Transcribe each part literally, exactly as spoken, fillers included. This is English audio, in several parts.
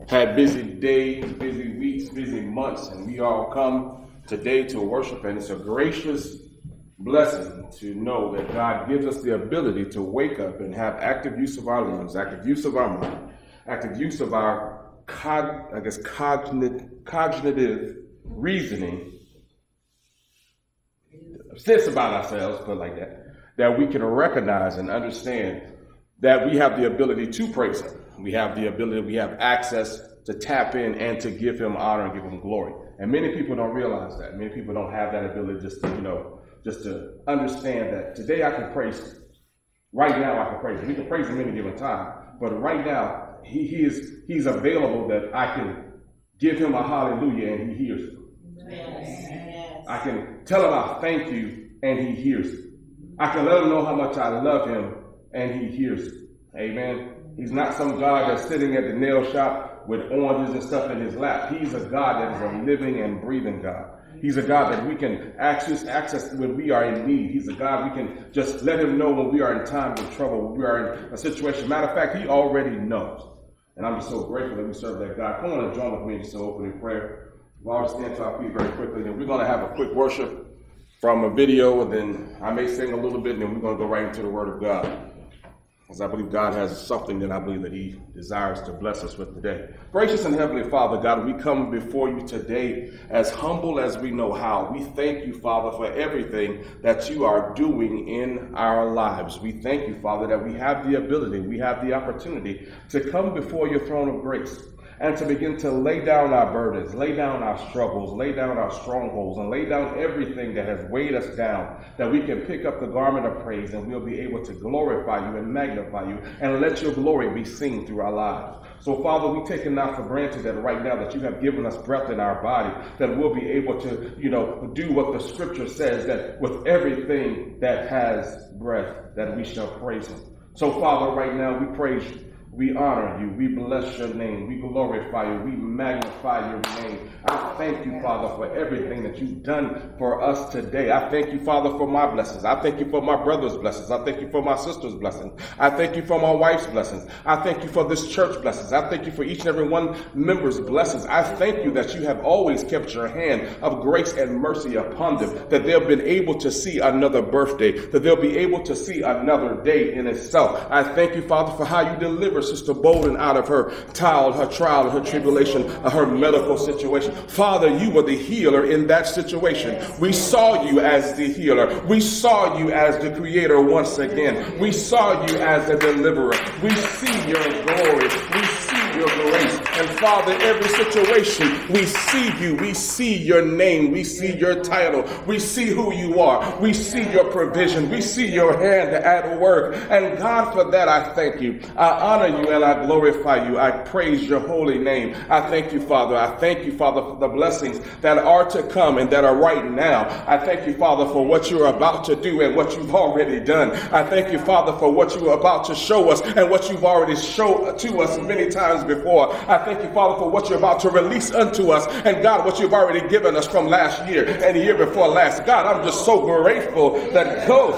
had busy days, busy weeks, busy months, and we all come today to worship, and it's a gracious blessing to know that God gives us the ability to wake up and have active use of our limbs, active use of our mind, active use of our, cog- I guess, cognitive, cognitive reasoning, sense about ourselves, put it like that, that we can recognize and understand that we have the ability to praise Him. We have the ability, we have access to tap in and to give Him honor and give Him glory. And many people don't realize that. Many people don't have that ability just to, you know, just to understand that today I can praise Him. Right now I can praise Him. We can praise Him any given time. But right now, He, he is He's available that I can give Him a hallelujah and He hears it. Yes. I can tell Him I thank you and He hears it. I can let Him know how much I love Him and He hears it. Amen. He's not some God that's sitting at the nail shop with oranges and stuff in His lap. He's a God that is a living and breathing God. He's a God that we can access, access when we are in need. He's a God we can just let Him know when we are in times of trouble, when we are in a situation. Matter of fact, He already knows. And I'm just so grateful that we serve that God. Come on and join with me in just an opening prayer. We'll all stand to our feet very quickly, and we're going to have a quick worship from a video, and then I may sing a little bit, and then we're going to go right into the Word of God. Because I believe God has something that I believe that He desires to bless us with today. Gracious and Heavenly Father, God, we come before You today as humble as we know how. We thank You, Father, for everything that You are doing in our lives. We thank You, Father, that we have the ability, we have the opportunity to come before Your throne of grace and to begin to lay down our burdens, lay down our struggles, lay down our strongholds, and lay down everything that has weighed us down, that we can pick up the garment of praise and we'll be able to glorify You and magnify You and let Your glory be seen through our lives. So, Father, we take it not for granted that right now that You have given us breath in our body, that we'll be able to, you know, do what the Scripture says, that with everything that has breath, that we shall praise Him. So, Father, right now we praise You. We honor You. We bless Your name. We glorify You. We magnify Your name. I thank You, Father, for everything that You've done for us today. I thank You, Father, for my blessings. I thank You for my brother's blessings. I thank You for my sister's blessings. I thank You for my wife's blessings. I thank You for this church blessings. I thank You for each and every one member's blessings. I thank You that You have always kept Your hand of grace and mercy upon them, that they've been able to see another birthday, that they'll be able to see another day in itself. I thank You, Father, for how You deliver Sister Bolden out of her trial, her trial, her tribulation, her medical situation. Father, You were the healer in that situation. We saw You as the healer. We saw You as the creator once again. We saw You as a deliverer. We see Your glory. We see Your grace. And Father, every situation, we see You. We see Your name. We see Your title. We see who You are. We see Your provision. We see Your hand at work. And God, for that, I thank You. I honor You and I glorify You. I praise Your holy name. I thank You, Father. I thank You, Father, for the blessings that are to come and that are right now. I thank You, Father, for what You're about to do and what You've already done. I thank You, Father, for what You are about to show us and what You've already shown to us many times before. I thank You, Father, for what You're about to release unto us, and God, what You've already given us from last year and the year before last. God, I'm just so grateful that go.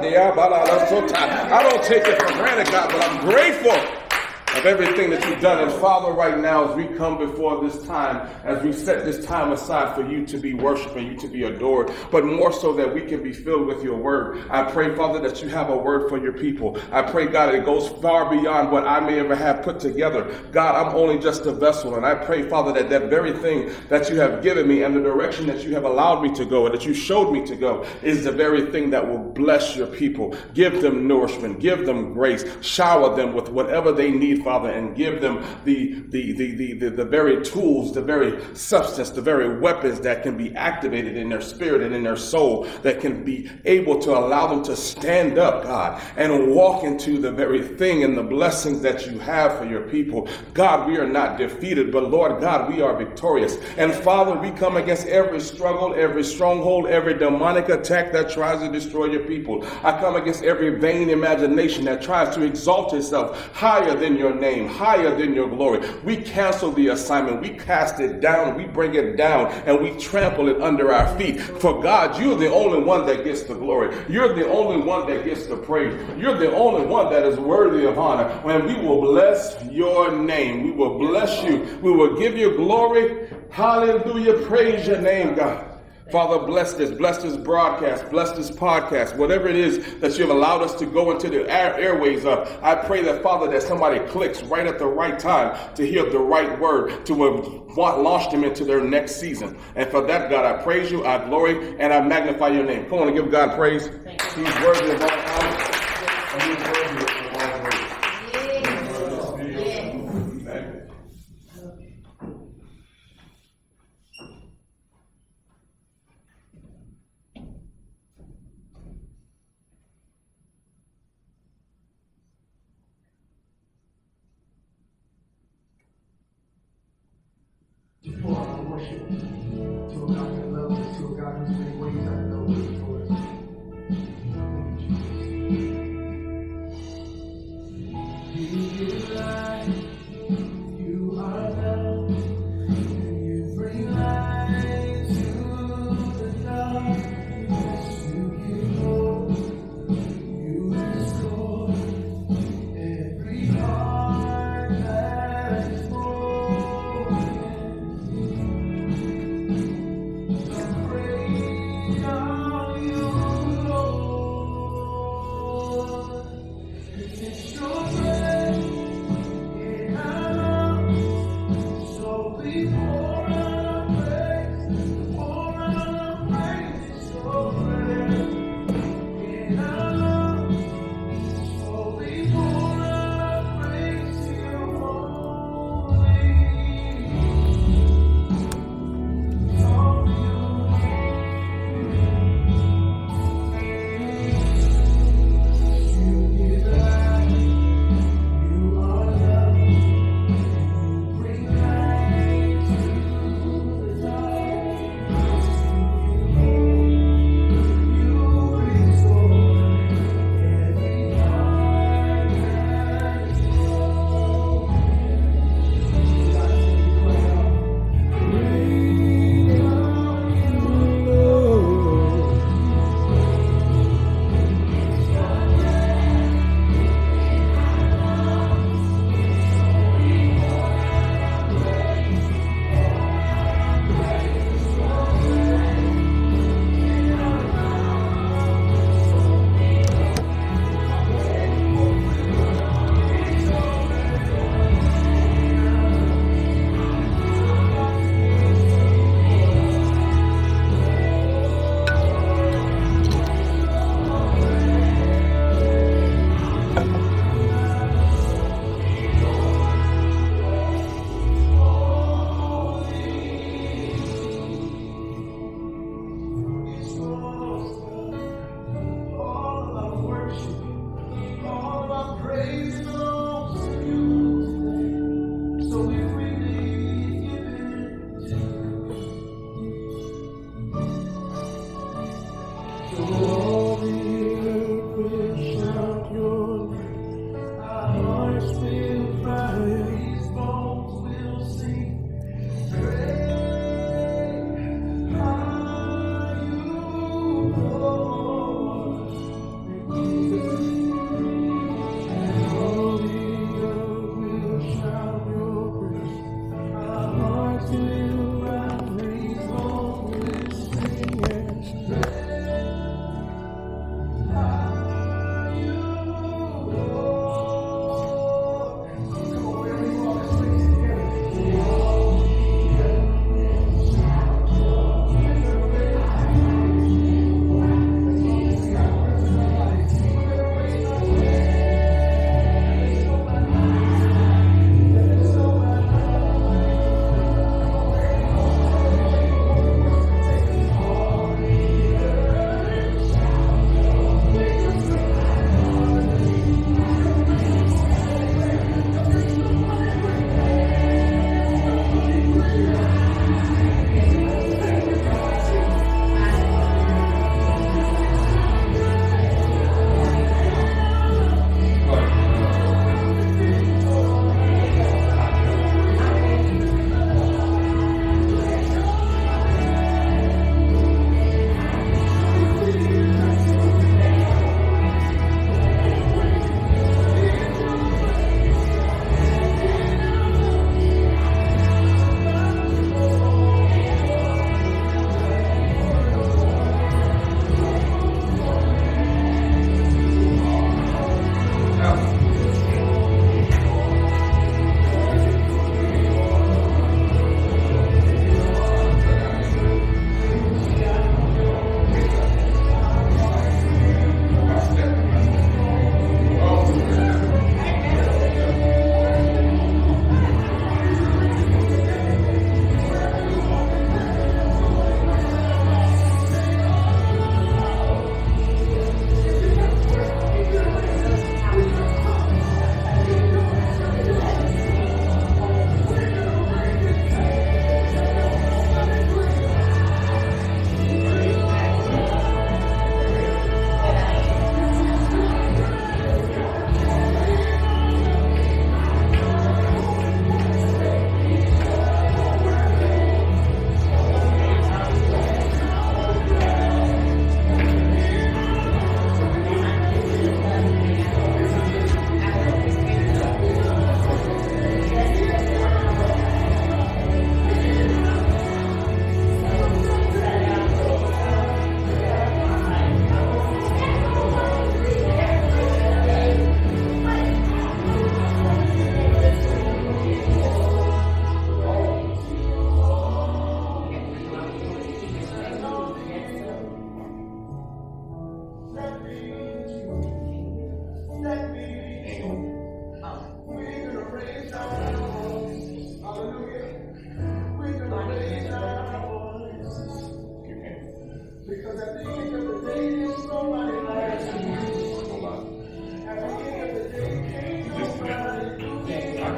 I don't take it for granted, God, but I'm grateful of everything that You've done. And Father, right now, as we come before this time, as we set this time aside for You to be worshiped and You to be adored, but more so that we can be filled with Your word. I pray, Father, that You have a word for Your people. I pray, God, it goes far beyond what I may ever have put together. God, I'm only just a vessel. And I pray, Father, that that very thing that You have given me and the direction that You have allowed me to go and that You showed me to go is the very thing that will bless Your people. Give them nourishment. Give them grace. Shower them with whatever they need, Father, and give them the, the, the, the, the, the very tools, the very substance, the very weapons that can be activated in their spirit and in their soul, that can be able to allow them to stand up, God, and walk into the very thing and the blessings that You have for Your people. God, we are not defeated, but Lord God, we are victorious. And Father, we come against every struggle, every stronghold, every demonic attack that tries to destroy Your people. I come against every vain imagination that tries to exalt itself higher than Your name, higher than your glory. We cancel the assignment. We cast it down. We bring it down and we trample it under our feet. For God, you're the only one that gets the glory. You're the only one that gets the praise. You're the only one that is worthy of honor. And we will bless your name. We will bless you. We will give you glory. Hallelujah. Praise your name, God. Father, bless this, bless this broadcast, bless this podcast, whatever it is that you've allowed us to go into the air, airways of. I pray that, Father, that somebody clicks right at the right time to hear the right word, to have launched them into their next season. And for that, God, I praise you, I glory, and I magnify your name. Come on and give God praise. He's worthy of all honor, and he's worthy of all praise. For our worship to a God that loves us, to a God who's made ways out of no way for us. You give life, you are love, and you bring light to the darkness. You give hope, you restore every heart that is broken. Great are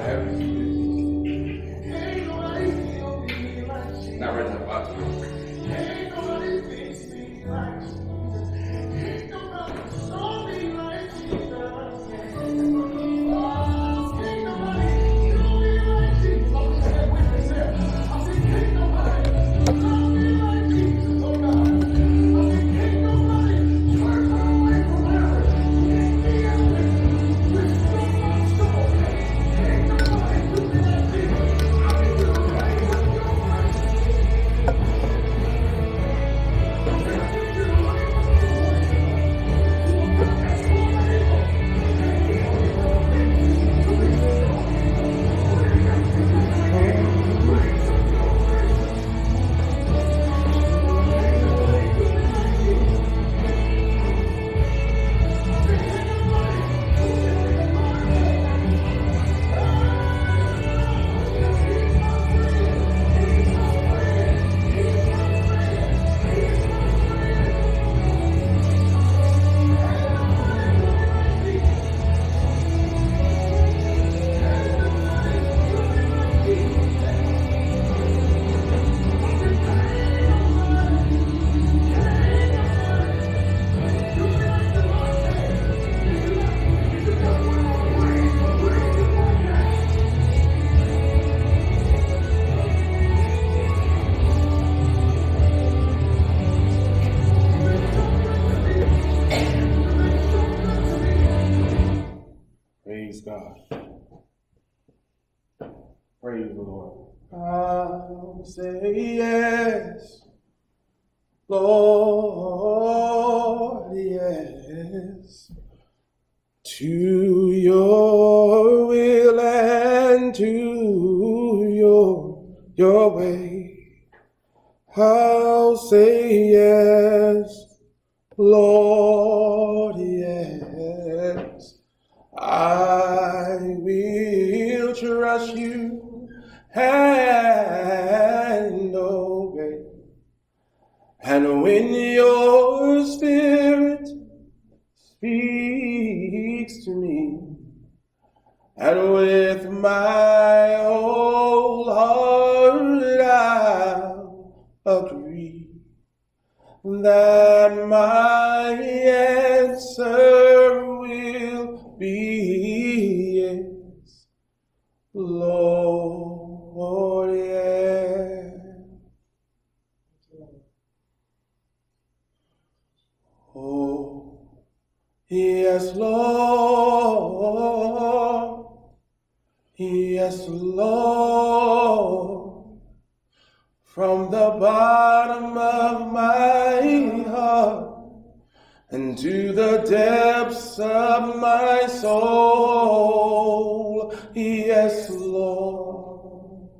have you. Not right now, about to. Ain't nobody fix me like Jesus. Ain't nobody show me like Jesus. Ain't nobody show me like Jesus. I'm just that witness here. I said, ain't nobody show me like Jesus, oh God. I said, ain't nobody turn my way from error. Ain't me out there. Restore my soul. Ain't nobody do me like Jesus. I mean, you pray with your mind. Praise God. Praise the Lord. I'll say yes, Lord, yes, to your will and to your, your way. I'll say yes, Lord, yes. I will trust you and obey. And when your spirit speaks to me, and with my whole heart I'll agree that my answer will be yes, Lord, yes. Oh, yes, Lord, yes, Lord, from the bottom of my heart and to the depths of my soul, yes, Lord,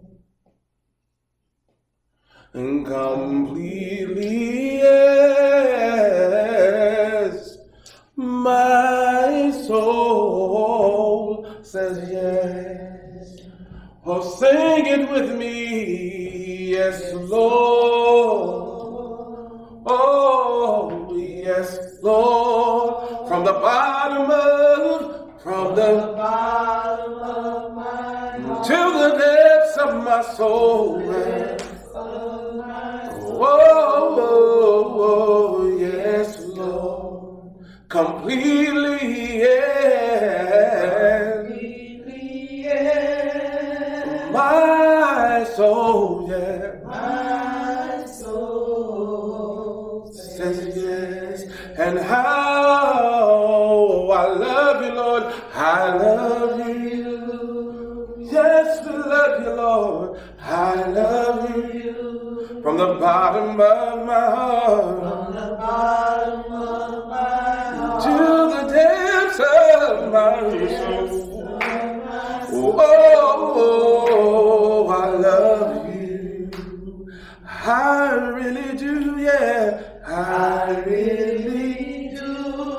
and completely, yes, my soul says yes. Oh, sing it with me, yes, Lord. Oh, yes, Lord, from the bottom of, from the bottom of my heart to the depths of my soul. Oh, oh, oh, yes, Lord, completely, yes, completely, yes, my soul, yeah, my soul says yes. And how I love you, Lord, I love you. Yes, we love you, Lord, I love you. From the bottom of my heart, from the bottom of my heart to the depths of my soul. Oh, oh, oh, I love you. I really do, yeah, I really do.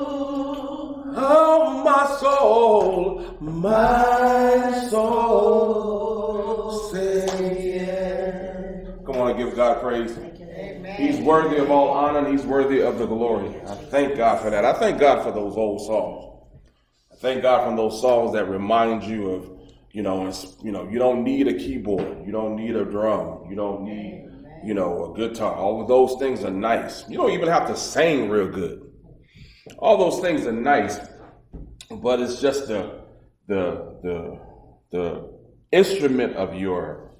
Oh, my soul, my soul, say yeah. Come on and give God praise. Amen. He's worthy of all honor and he's worthy of the glory. I thank God for that. I thank God for those old songs. I thank God for those songs that remind you of You know, it's, you know, you don't need a keyboard. You don't need a drum. You don't need, you know, a guitar. All of those things are nice. You don't even have to sing real good. All those things are nice, but it's just the the the the instrument of your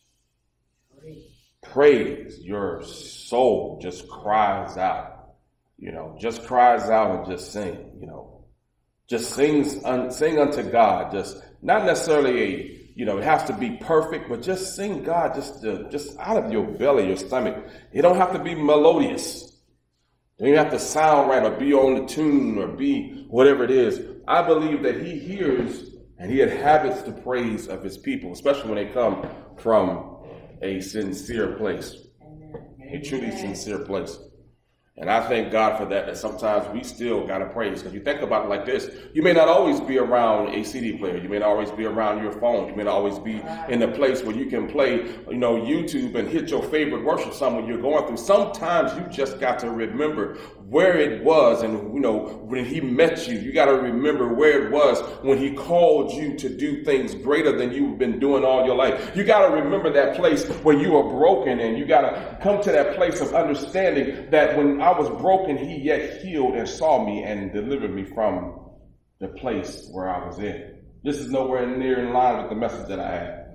praise. Your soul just cries out, you know, just cries out and just sing, you know, just sings un, sing unto God. Just not necessarily a, you know, it has to be perfect, but just sing God just to, just out of your belly, your stomach. It don't have to be melodious. You don't have to sound right or be on the tune or be whatever it is. I believe that he hears and he inhabits the praise of his people, especially when they come from a sincere place, a truly sincere place. And I thank God for that, that sometimes we still got to praise. Because you think about it like this, you may not always be around a C D player. You may not always be around your phone. You may not always be in a place where you can play, you know, YouTube and hit your favorite worship song when you're going through. Sometimes you just got to remember where it was and, you know, when he met you. You got to remember where it was when he called you to do things greater than you've been doing all your life. You got to remember that place where you were broken, and you got to come to that place of understanding that when I was broken, he yet healed and saw me and delivered me from the place where I was in. This is nowhere near in line with the message that I had.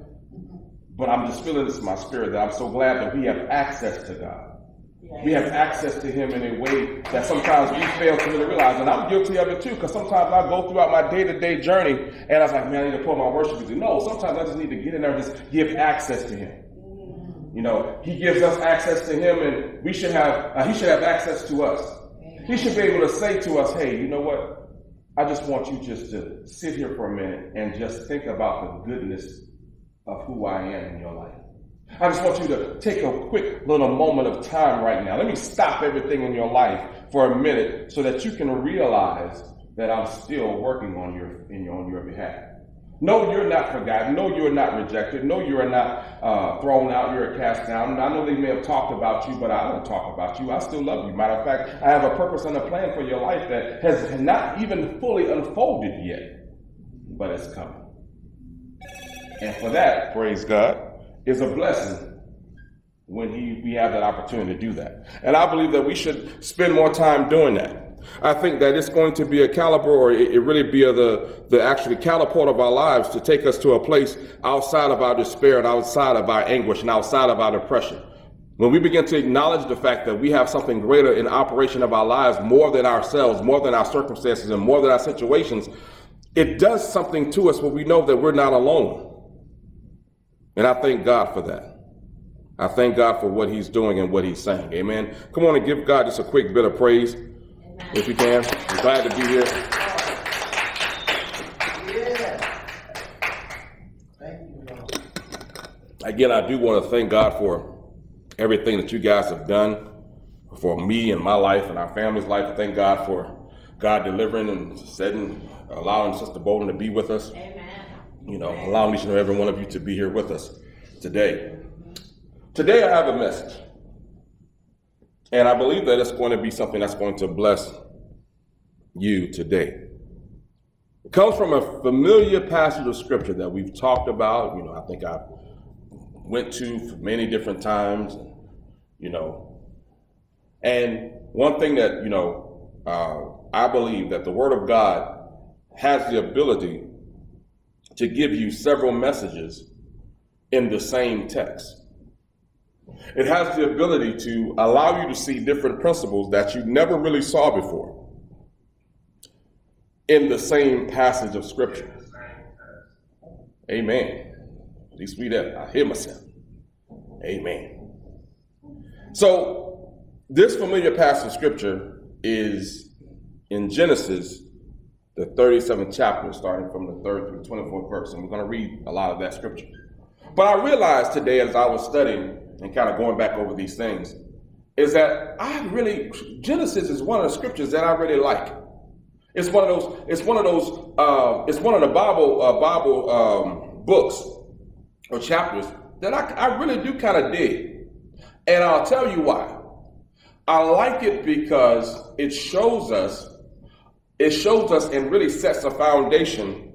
But I'm just feeling this in my spirit that I'm so glad that we have access to God. We have access to him in a way that sometimes we fail to really realize. And I'm guilty of it too, because sometimes I go throughout my day-to-day journey and I was like, man, I need to put my worship music. No, sometimes I just need to get in there and just give access to him. You know, he gives us access to him, and we should have, uh, he should have access to us. He should be able to say to us, hey, you know what? I just want you just to sit here for a minute and just think about the goodness of who I am in your life. I just want you to take a quick little moment of time right now. Let me stop everything in your life for a minute so that you can realize that I'm still working on your, in your, on your behalf. No, you're not forgotten. No, you're not rejected. No, you are not uh, thrown out. You're cast down. I know they may have talked about you, but I don't talk about you. I still love you. Matter of fact, I have a purpose and a plan for your life that has not even fully unfolded yet, but it's coming. And for that, praise God, is a blessing when he, we have that opportunity to do that. And I believe that we should spend more time doing that. I think that it's going to be a caliber, or it, it really be a, the, the actually catapult of our lives to take us to a place outside of our despair and outside of our anguish and outside of our depression. When we begin to acknowledge the fact that we have something greater in operation of our lives, more than ourselves, more than our circumstances, and more than our situations, it does something to us where we know that we're not alone. And I thank God for that. I thank God for what he's doing and what he's saying. Amen. Come on and give God just a quick bit of praise. If you can. I'm glad to be here. Yeah. Thank you, Lord. Again, I do want to thank God for everything that you guys have done for me and my life and our family's life. I thank God for God delivering and setting, allowing Sister Bolden to be with us. Amen. You know, allowing each and every one of you to be here with us today. Today I have a message. And I believe that it's going to be something that's going to bless you today. It comes from a familiar passage of scripture that we've talked about. You know, I think I went to for many different times, you know. And one thing that, you know, uh, I believe that the Word of God has the ability to give you several messages in the same text. It has the ability to allow you to see different principles that you never really saw before in the same passage of scripture. Amen. At least read that. I hear myself. Amen. So this familiar passage of scripture is in Genesis, the thirty-seventh chapter, starting from the third through the twenty-fourth verse. And we're going to read a lot of that scripture. But I realized today as I was studying and kind of going back over these things, is that I really, Genesis is one of the scriptures that I really like. It's one of those, it's one of those, uh, it's one of the Bible, uh, Bible um, books or chapters that I, I really do kind of dig. And I'll tell you why. I like it because it shows us, it shows us and really sets a foundation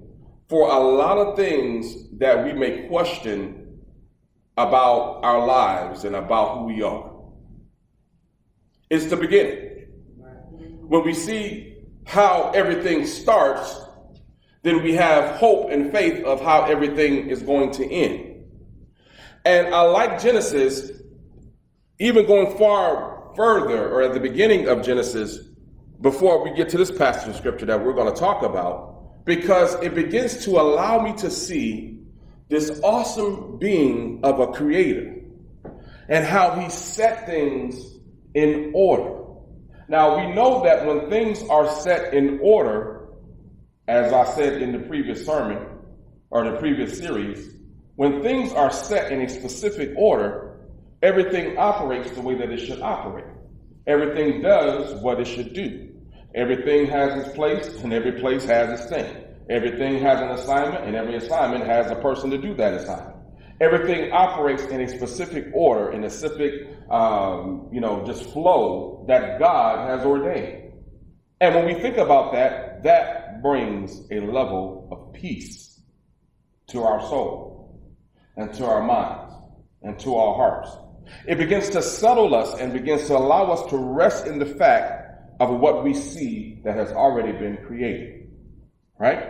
for a lot of things that we may question about our lives and about who we are. It's the beginning. When we see how everything starts, then we have hope and faith of how everything is going to end. And I like Genesis, even going far further, or at the beginning of Genesis, before we get to this passage of scripture that we're going to talk about, because it begins to allow me to see this awesome being of a creator and how he set things in order. Now, we know that when things are set in order, as I said in the previous sermon or the previous series, when things are set in a specific order, everything operates the way that it should operate. Everything does what it should do. Everything has its place, and every place has its thing. Everything has an assignment, and every assignment has a person to do that assignment. Everything operates in a specific order, in a specific, um, you know, just flow that God has ordained. And when we think about that, that brings a level of peace to our soul and to our minds and to our hearts. It begins to settle us and begins to allow us to rest in the fact of what we see that has already been created. Right?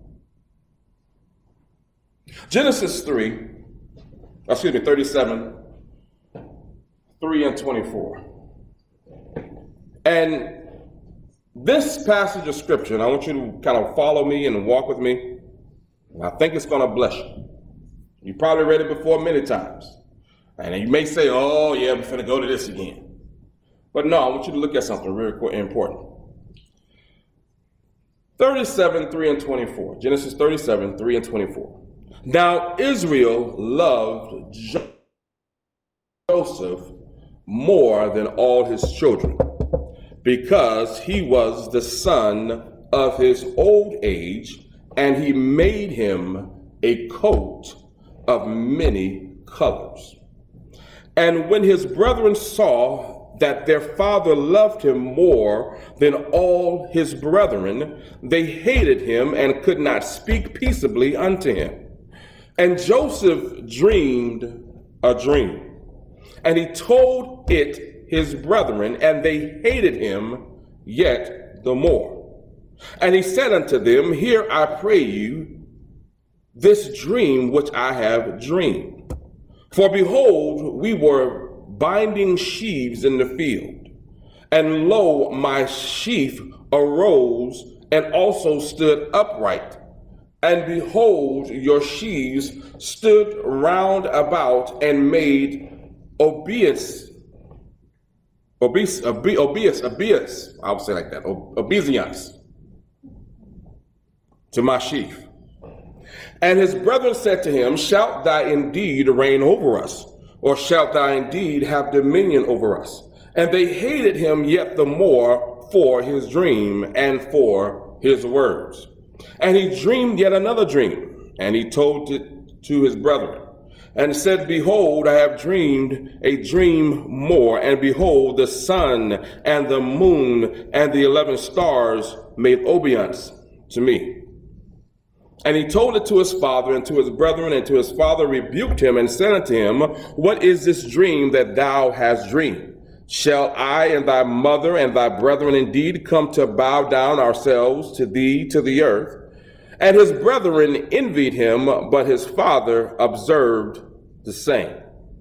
Genesis three, excuse me, thirty-seven, three and twenty-four. And this passage of scripture, and I want you to kind of follow me and walk with me, I think it's going to bless you. You probably read it before many times. And you may say, oh, yeah, we're going to go to this again. But no, I want you to look at something really important. thirty-seven, three and twenty-four. Genesis thirty-seven, three and twenty-four. Now Israel loved Joseph more than all his children, because he was the son of his old age, and he made him a coat of many colors. And when his brethren saw that their father loved him more than all his brethren, they hated him and could not speak peaceably unto him. And Joseph dreamed a dream, and he told it his brethren, and they hated him yet the more. And he said unto them, Hear, I pray you, this dream which I have dreamed. For behold, we were binding sheaves in the field, and lo, my sheaf arose and also stood upright. And behold, your sheaves stood round about and made obeisance, obese, obe, obeis, obeis, I would say like that, obeisance to my sheaf. And his brethren said to him, Shalt thou indeed reign over us, or shalt thou indeed have dominion over us? And they hated him yet the more for his dream and for his words. And he dreamed yet another dream, and he told it to his brethren, and said, Behold, I have dreamed a dream more, and behold, the sun and the moon and the eleven stars made obeisance to me. And he told it to his father and to his brethren, and to his father rebuked him and said unto him, What is this dream that thou hast dreamed? Shall I and thy mother and thy brethren indeed come to bow down ourselves to thee to the earth? And his brethren envied him, but his father observed the same.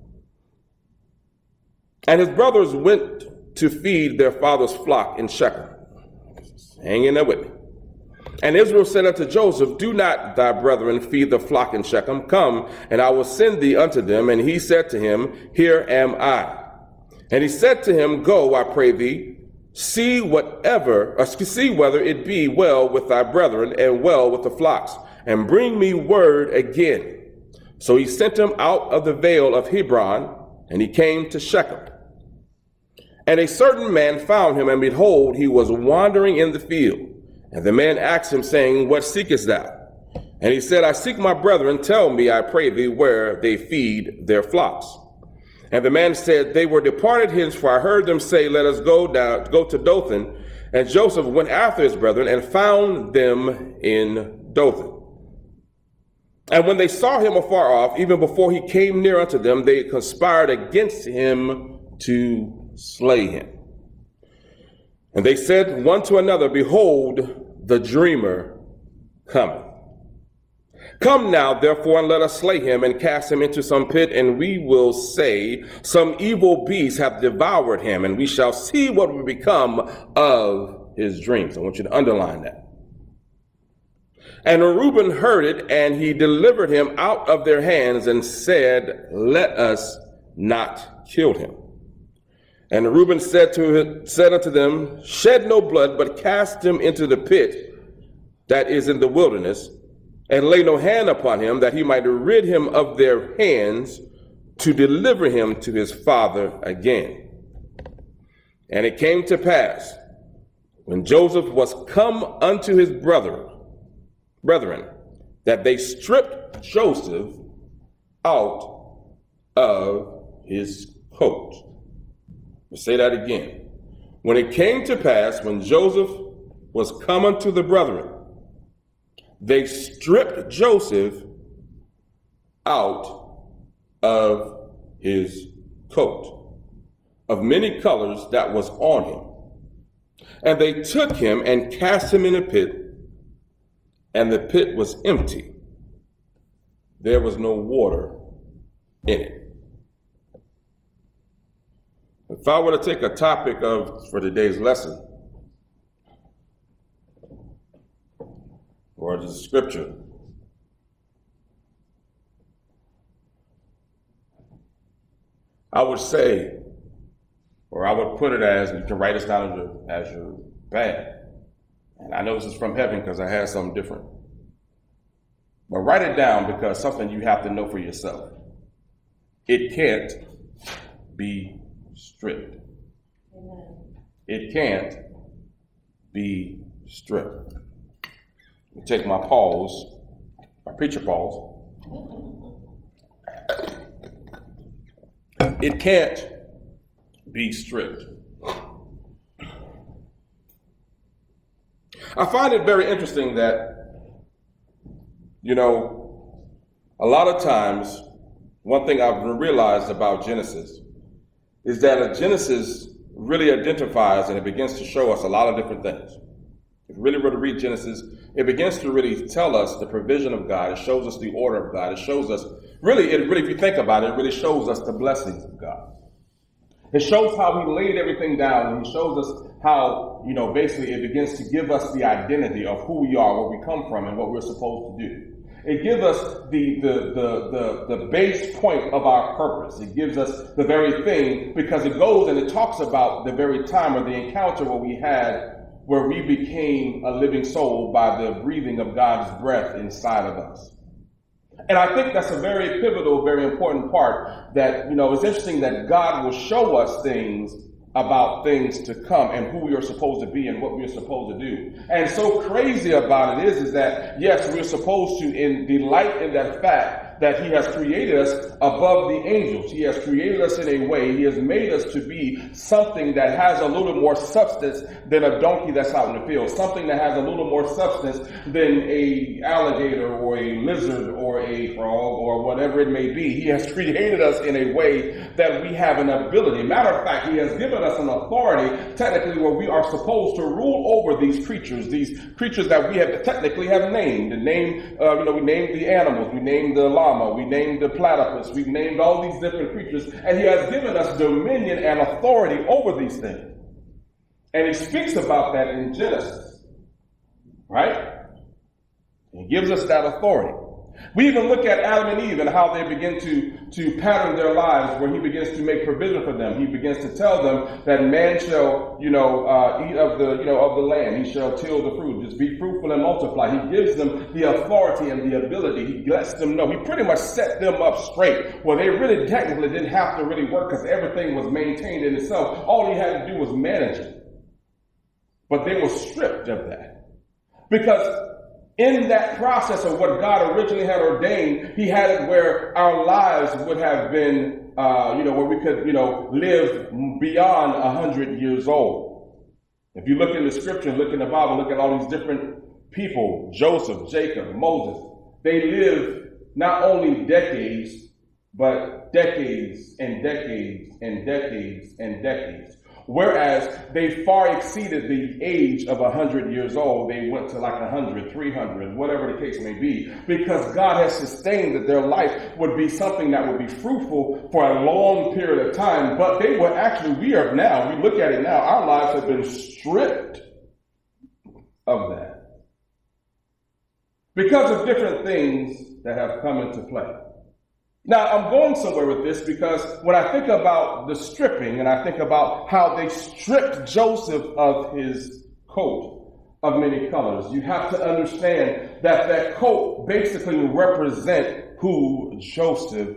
And his brothers went to feed their father's flock in Shechem. Hang in there with me. And Israel said unto Joseph, Do not thy brethren feed the flock in Shechem? Come, and I will send thee unto them. And he said to him, Here am I. And he said to him, Go, I pray thee, see whatever, or see whether it be well with thy brethren and well with the flocks, and bring me word again. So he sent him out of the vale of Hebron, and he came to Shechem. And a certain man found him, and behold, he was wandering in the field. And the man asked him, saying, What seekest thou? And he said, I seek my brethren. Tell me, I pray thee, where they feed their flocks. And the man said, They were departed hence, for I heard them say, Let us go down, go to Dothan. And Joseph went after his brethren and found them in Dothan. And when they saw him afar off, even before he came near unto them, they conspired against him to slay him. And they said one to another, Behold, the dreamer cometh. Come now, therefore, and let us slay him and cast him into some pit, and we will say, Some evil beast hath devoured him, and we shall see what will become of his dreams. I want you to underline that. And Reuben heard it, and he delivered him out of their hands and said, Let us not kill him. And Reuben said to said unto them, Shed no blood, but cast him into the pit that is in the wilderness, and lay no hand upon him, that he might rid him of their hands, to deliver him to his father again. And it came to pass, when Joseph was come unto his brother, brethren, that they stripped Joseph out of his coat. I'll say that again. When it came to pass, when Joseph was come unto the brethren, they stripped Joseph out of his coat of many colors that was on him. And they took him and cast him in a pit, and the pit was empty. There was no water in it. If I were to take a topic of for today's lesson, or the scripture, I would say, or I would put it as, you can write this down as your, as your bad. And I know this is from heaven because I had something different. But write it down because something you have to know for yourself. It can't be stripped. Amen. It can't be stripped. Let me take my pause, my preacher pause. It can't be stripped. I find it very interesting that, you know, a lot of times, one thing I've realized about Genesis is that a Genesis really identifies and it begins to show us a lot of different things. If you really were to read Genesis, it begins to really tell us the provision of God. It shows us the order of God. It shows us, really, it really, if you think about it, it really shows us the blessings of God. It shows how he laid everything down, and he shows us how, you know, basically it begins to give us the identity of who we are, where we come from, and what we're supposed to do. It gives us the, the, the, the, the base point of our purpose. It gives us the very thing, because it goes and it talks about the very time or the encounter where we had, where we became a living soul by the breathing of God's breath inside of us. And I think that's a very pivotal, very important part that, you know, it's interesting that God will show us things about things to come and who we are supposed to be and what we are supposed to do. And so crazy about it is, is that, yes, we're supposed to in delight in that fact that he has created us above the angels. He has created us in a way. He has made us to be something that has a little more substance than a donkey that's out in the field. Something that has a little more substance than a alligator or a lizard or a frog or whatever it may be. He has created us in a way that we have an ability. Matter of fact, he has given us an authority technically where we are supposed to rule over these creatures, these creatures that we have technically have named. And name, uh, you know, we named the animals, we named the llama, we named the platypus, we've named all these different creatures, and he has given us dominion and authority over these things. And he speaks about that in Genesis, right? He gives us that authority. We even look at Adam and Eve and how they begin to, to pattern their lives, where he begins to make provision for them. He begins to tell them that man shall, you know, uh, eat of the, you know, of the land. He shall till the fruit. Just be fruitful and multiply. He gives them the authority and the ability. He lets them know. He pretty much set them up straight, where they really technically didn't have to really work because everything was maintained in itself. All he had to do was manage it. But they were stripped of that. Because in that process of what God originally had ordained, he had it where our lives would have been, uh, you know, where we could, you know, live beyond a hundred years old. If you look in the scripture, look in the Bible, look at all these different people, Joseph, Jacob, Moses, they lived not only decades, but decades and decades and decades and decades. Whereas they far exceeded the age of one hundred years old. They went to like one hundred, three hundred, whatever the case may be, because God has sustained that their life would be something that would be fruitful for a long period of time. But they were actually, we are now, we look at it now, our lives have been stripped of that because of different things that have come into play. Now, I'm going somewhere with this because when I think about the stripping and I think about how they stripped Joseph of his coat of many colors, you have to understand that that coat basically represents who Joseph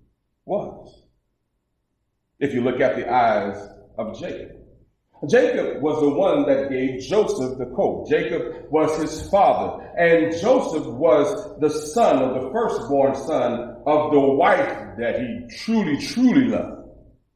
was. If you look at the eyes of Jacob. Jacob was the one that gave Joseph the coat. Jacob was his father. And Joseph was the son of the firstborn son of the wife that he truly, truly loved.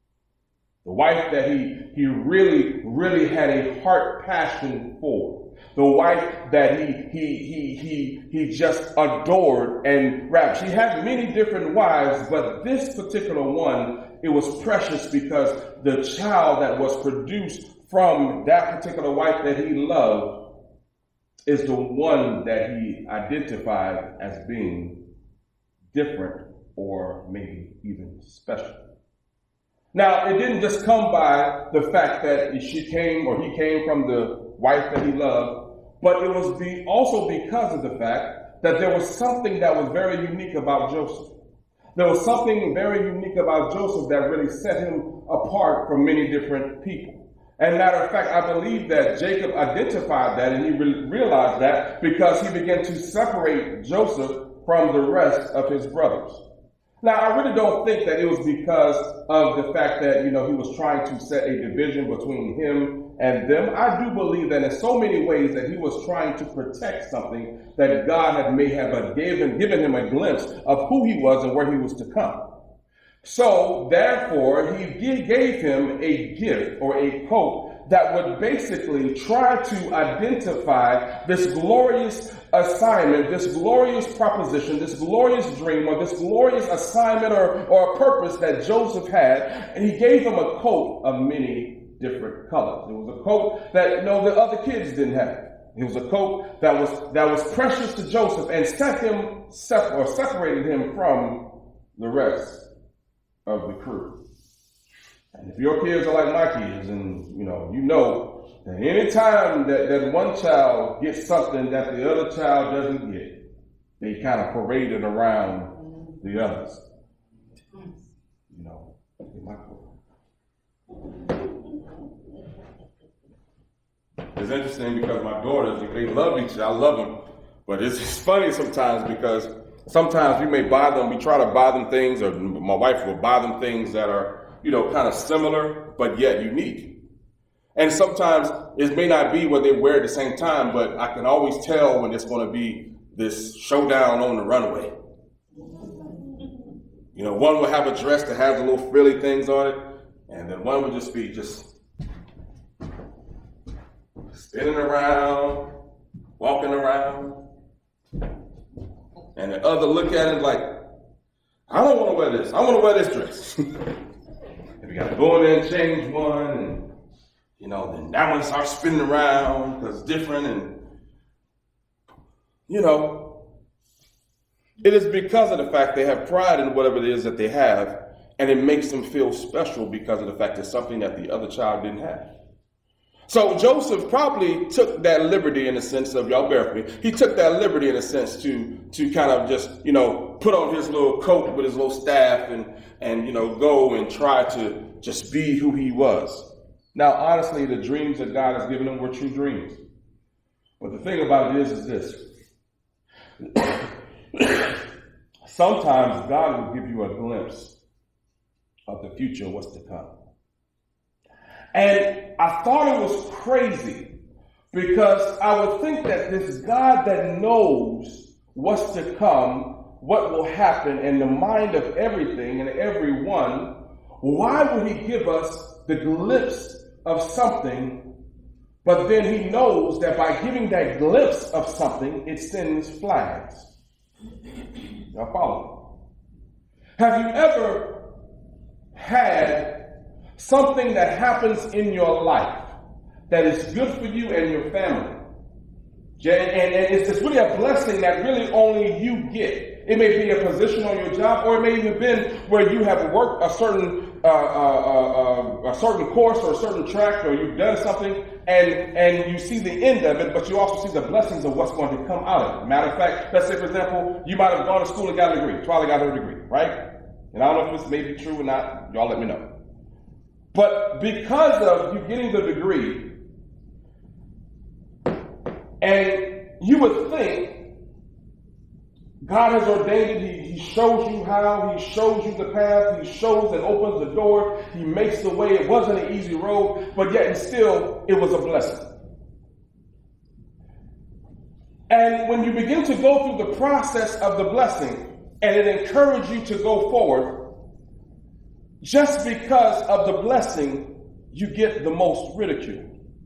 The wife that he, he really, really had a heart passion for. The wife that he, he, he, he, he just adored and wrapped. She had many different wives, but this particular one, it was precious because the child that was produced from that particular wife that he loved is the one that he identified as being different or maybe even special. Now, it didn't just come by the fact that she came or he came from the wife that he loved, but it was be also because of the fact that there was something that was very unique about Joseph. There was something very unique about Joseph that really set him apart from many different people. And matter of fact, I believe that Jacob identified that and he re- realized that because he began to separate Joseph from the rest of his brothers. Now, I really don't think that it was because of the fact that, you know, he was trying to set a division between him and them. I do believe that in so many ways that he was trying to protect something that God had may have given, given him a glimpse of who he was and where he was to come. So, therefore, he gave him a gift or a coat that would basically try to identify this glorious assignment, this glorious proposition, this glorious dream, or this glorious assignment or, or purpose that Joseph had. And he gave him a coat of many different colors. It was a coat that, you know, the other kids didn't have. It was a coat that was that was precious to Joseph and set him sep- or separated him from the rest of the crew. And if your kids are like my kids, and you know, you know that any time that, that one child gets something that the other child doesn't get, they kind of parade it around the others. You know, it's interesting because my daughters, they love each other. I love them, but it's, it's funny sometimes because sometimes we may buy them, we try to buy them things, or my wife will buy them things that are, you know, kind of similar, but yet unique. And sometimes it may not be what they wear at the same time, but I can always tell when it's going to be this showdown on the runway. You know, one will have a dress that has the little frilly things on it, and then one will just be just spinning around, walking around. And the other look at it like, I don't want to wear this. I want to wear this dress. And we got to go in there and change one. And, you know, then that one starts spinning around because it's different. And, you know, it is because of the fact they have pride in whatever it is that they have. And it makes them feel special because of the fact it's something that the other child didn't have. So Joseph probably took that liberty in a sense of, y'all bear with me, he took that liberty in a sense to to kind of just, you know, put on his little coat with his little staff and, and you know, go and try to just be who he was. Now, honestly, the dreams that God has given him were true dreams. But the thing about it is, is this. Sometimes God will give you a glimpse of the future, what's to come. And I thought it was crazy because I would think that this God that knows what's to come, what will happen in the mind of everything and everyone, why would he give us the glimpse of something, but then he knows that by giving that glimpse of something, it sends flags. Now follow. Have you ever had something that happens in your life that is good for you and your family? And, and, and it's, it's really a blessing that really only you get. It may be a position on your job, or it may even been where you have worked a certain uh, uh, uh, a certain course or a certain track, or you've done something, and and you see the end of it, but you also see the blessings of what's going to come out of it. Matter of fact, let's say, for example, you might have gone to school and got a degree. Twila got her degree, right? And I don't know if this may be true or not. Y'all let me know. But because of you getting the degree, and you would think God has ordained it. He, he shows you how. He shows you the path. He shows and opens the door. He makes the way. It wasn't an easy road, but yet and still it was a blessing. And when you begin to go through the process of the blessing, and it encourages you to go forward, just because of the blessing, you get the most ridicule.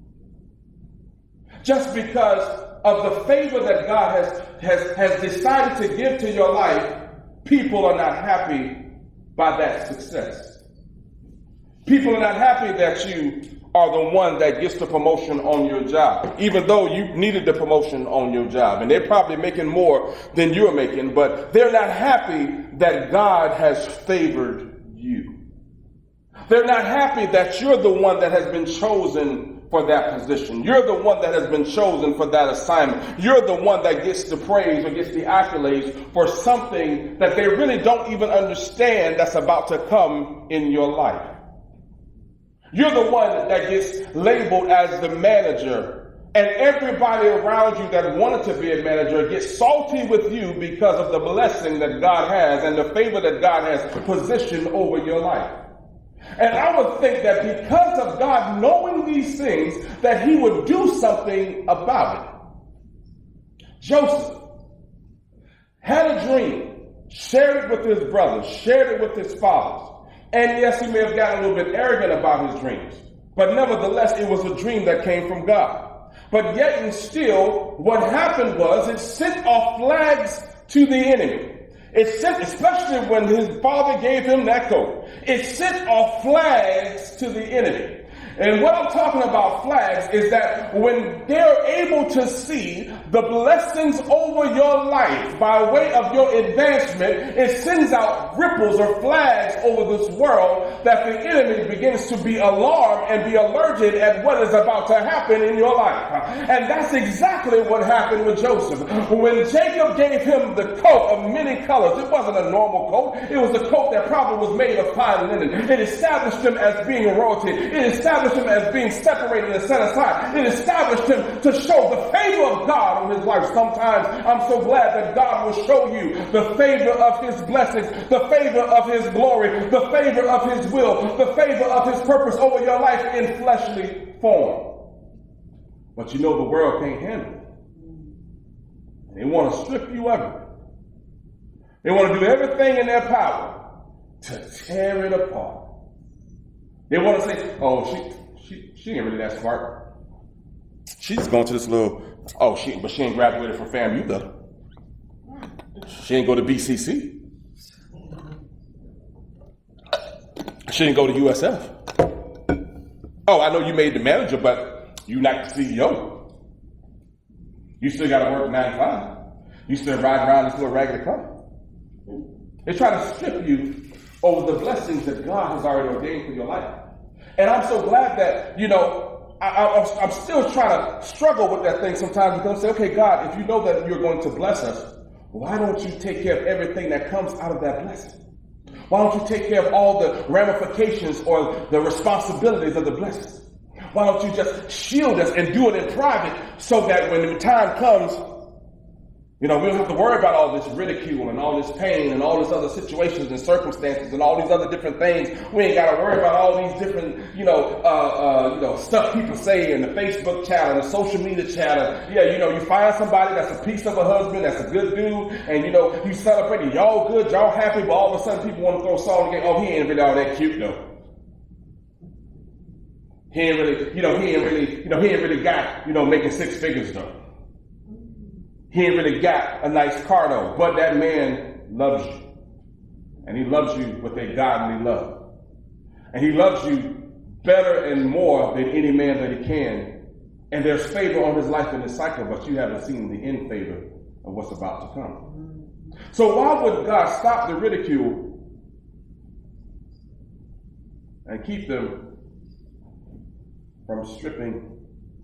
Just because of the favor that God has, has, has decided to give to your life, people are not happy by that success. People are not happy that you are the one that gets the promotion on your job, even though you needed the promotion on your job. And they're probably making more than you're making, but they're not happy that God has favored you. They're not happy that you're the one that has been chosen for that position. You're the one that has been chosen for that assignment. You're the one that gets the praise or gets the accolades for something that they really don't even understand that's about to come in your life. You're the one that gets labeled as the manager, and everybody around you that wanted to be a manager gets salty with you because of the blessing that God has and the favor that God has positioned over your life. And I would think that because of God knowing these things, that he would do something about it. Joseph had a dream, shared it with his brothers, shared it with his fathers. And yes, he may have gotten a little bit arrogant about his dreams, but nevertheless, it was a dream that came from God. But yet and still, what happened was it sent off flags to the enemy. It sent, especially when his father gave him that coat, it sent off flags to the enemy. And what I'm talking about flags is that when they're able to see the blessings over your life by way of your advancement, it sends out ripples or flags over this world that the enemy begins to be alarmed and be alerted at what is about to happen in your life. And that's exactly what happened with Joseph. When Jacob gave him the coat of many colors, it wasn't a normal coat. It was a coat that probably was made of fine linen. It established him as being royalty. It established him as being separated and set aside. It established him to show the favor of God on his life. Sometimes I'm so glad that God will show you the favor of his blessings, the favor of his glory, the favor of his will, the favor of his purpose over your life in fleshly form. But you know the world can't handle it. They want to strip you of it. They want to do everything in their power to tear it apart. They want to say, oh, she She, she ain't really that smart. She's just going to this little, oh, she, but she ain't graduated from FAMU though. She ain't go to B C C. She didn't go to U S F. Oh, I know you made the manager, but you not the C E O. You still got to work nine to five. You still ride around this little raggedy car. They're trying to strip you over the blessings that God has already ordained for your life. And I'm so glad that, you know, I, I, I'm still trying to struggle with that thing sometimes because I say, okay, God, if you know that you're going to bless us, why don't you take care of everything that comes out of that blessing? Why don't you take care of all the ramifications or the responsibilities of the blessings? Why don't you just shield us and do it in private so that when the time comes, you know, we don't have to worry about all this ridicule and all this pain and all these other situations and circumstances and all these other different things. We ain't got to worry about all these different, you know, uh, uh, you know, stuff people say in the Facebook chat and the social media chat. Yeah, you know, you find somebody that's a piece of a husband, that's a good dude, and, you know, you celebrate it. Y'all good, y'all happy, but all of a sudden people want to throw salt again. Oh, he ain't really all that cute, though. He ain't really, you know, he ain't really, you know, he ain't really got, you know, making six figures, though. He ain't really got a nice car though, but that man loves you. And he loves you with a godly love. And he loves you better and more than any man that he can. And there's favor on his life in this cycle, but you haven't seen the end favor of what's about to come. So why would God stop the ridicule and keep them from stripping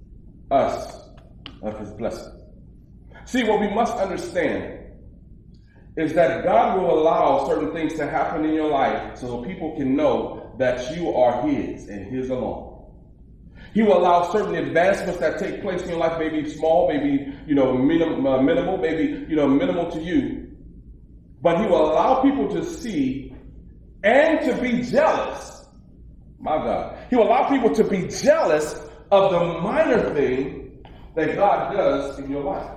us of his blessing? See, what we must understand is that God will allow certain things to happen in your life so people can know that you are his and his alone. He will allow certain advancements that take place in your life, maybe small, maybe, you know, minim, uh, minimal, maybe, you know, minimal to you. But he will allow people to see and to be jealous. My God. He will allow people to be jealous of the minor thing that God does in your life.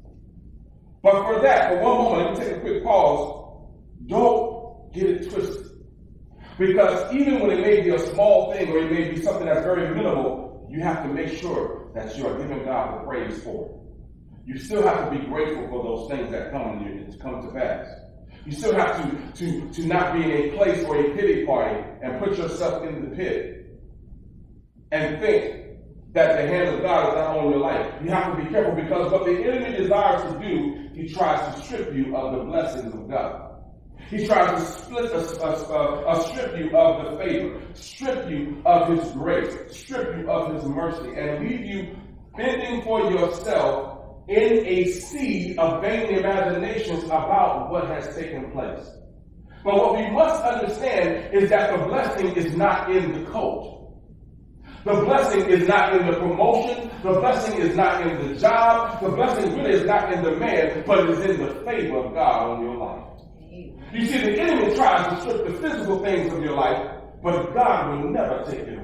But for that, for one moment, let me take a quick pause. Don't get it twisted. Because even when it may be a small thing or it may be something that's very minimal, you have to make sure that you are giving God the praise for it. You still have to be grateful for those things that come to you, that come to pass. You still have to, to, to not be in a place or a pity party and put yourself in the pit and think that the hand of God is not on your life. You have to be careful, because what the enemy desires to do, he tries to strip you of the blessings of God. He tries to split us, us, uh, uh, strip you of the favor, strip you of his grace, strip you of his mercy, and leave you fending for yourself in a sea of vain imaginations about what has taken place. But what we must understand is that the blessing is not in the coat. The blessing is not in the promotion. The blessing is not in the job. The blessing really is not in the man, but it is in the favor of God on your life. You see, the enemy tries to strip the physical things of your life, but God will never take it away.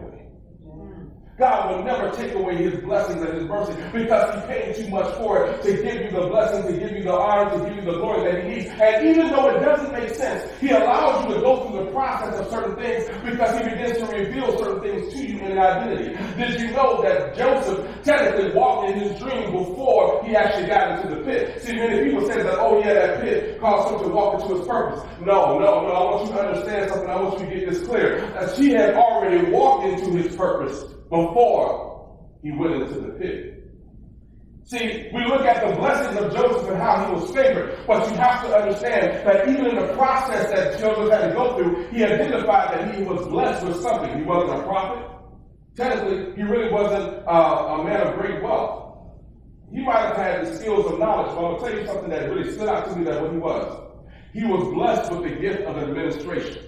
God will never take away his blessings and his mercy, because he paid too much for it to give you the blessings, to give you the honor, to give you the glory that he needs. And even though it doesn't make sense, he allows you to go through the process of certain things because he begins to reveal certain things to you in an identity. Did you know that Joseph technically walked in his dream before he actually got into the pit? See, many people say that, oh yeah, that pit caused him to walk into his purpose. No, no, no, I want you to understand something. I want you to get this clear. That she had already walked into his purpose before he went into the pit. See, we look at the blessings of Joseph and how he was favored, but you have to understand that even in the process that Joseph had to go through, he identified that he was blessed with something. He wasn't a prophet. Technically, he really wasn't uh, a man of great wealth. He might have had the skills of knowledge, but I'm going to tell you something that really stood out to me, that what he was. He was blessed with the gift of administration.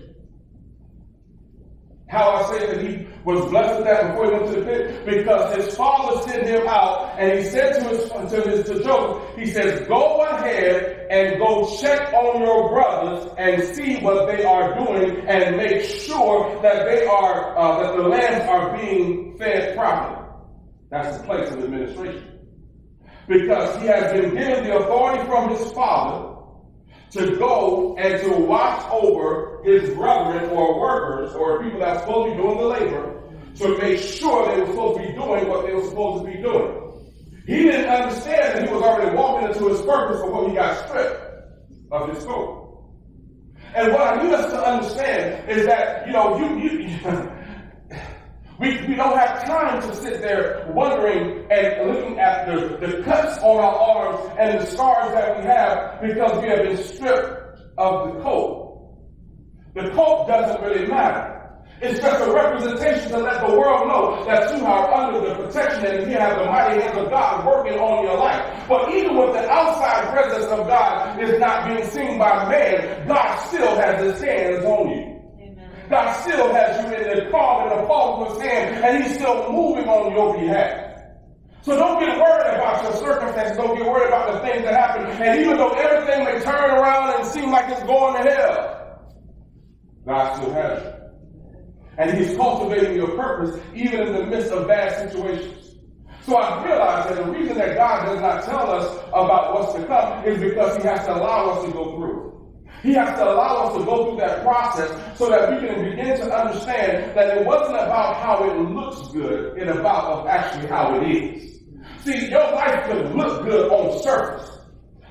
How I say that he was blessed with that before he went to the pit? Because his father sent him out, and he said to his to his to Joseph, he says, go ahead and go check on your brothers and see what they are doing, and make sure that they are uh, that the lambs are being fed properly. That's the place of administration. Because he has been given the authority from his father to go and to watch over his brethren or workers or people that are supposed to be doing the labor, to make sure they were supposed to be doing what they were supposed to be doing. He didn't understand that he was already walking into his purpose before he got stripped of his coat. And what I need us to understand is that, you know, you, you we, we don't have time to sit there wondering and looking at the, the cuts on our arms and the scars that we have because we have been stripped of the coat. The coat doesn't really matter. It's just a representation to let the world know that you are under the protection and you have the mighty hands of God working on your life. But even with the outside presence of God is not being seen by man, God still has his hands on you. God still has you in the palm and the palm of his hand, and he's still moving on your behalf. So don't get worried about your circumstances. Don't get worried about the things that happen. And even though everything may turn around and seem like it's going to hell, God still has you. And he's cultivating your purpose even in the midst of bad situations. So I realize that the reason that God does not tell us about what's to come is because he has to allow us to go through it. He has to allow us to go through that process so that we can begin to understand that it wasn't about how it looks good, it's about actually how it is. See, your life could look good on the surface,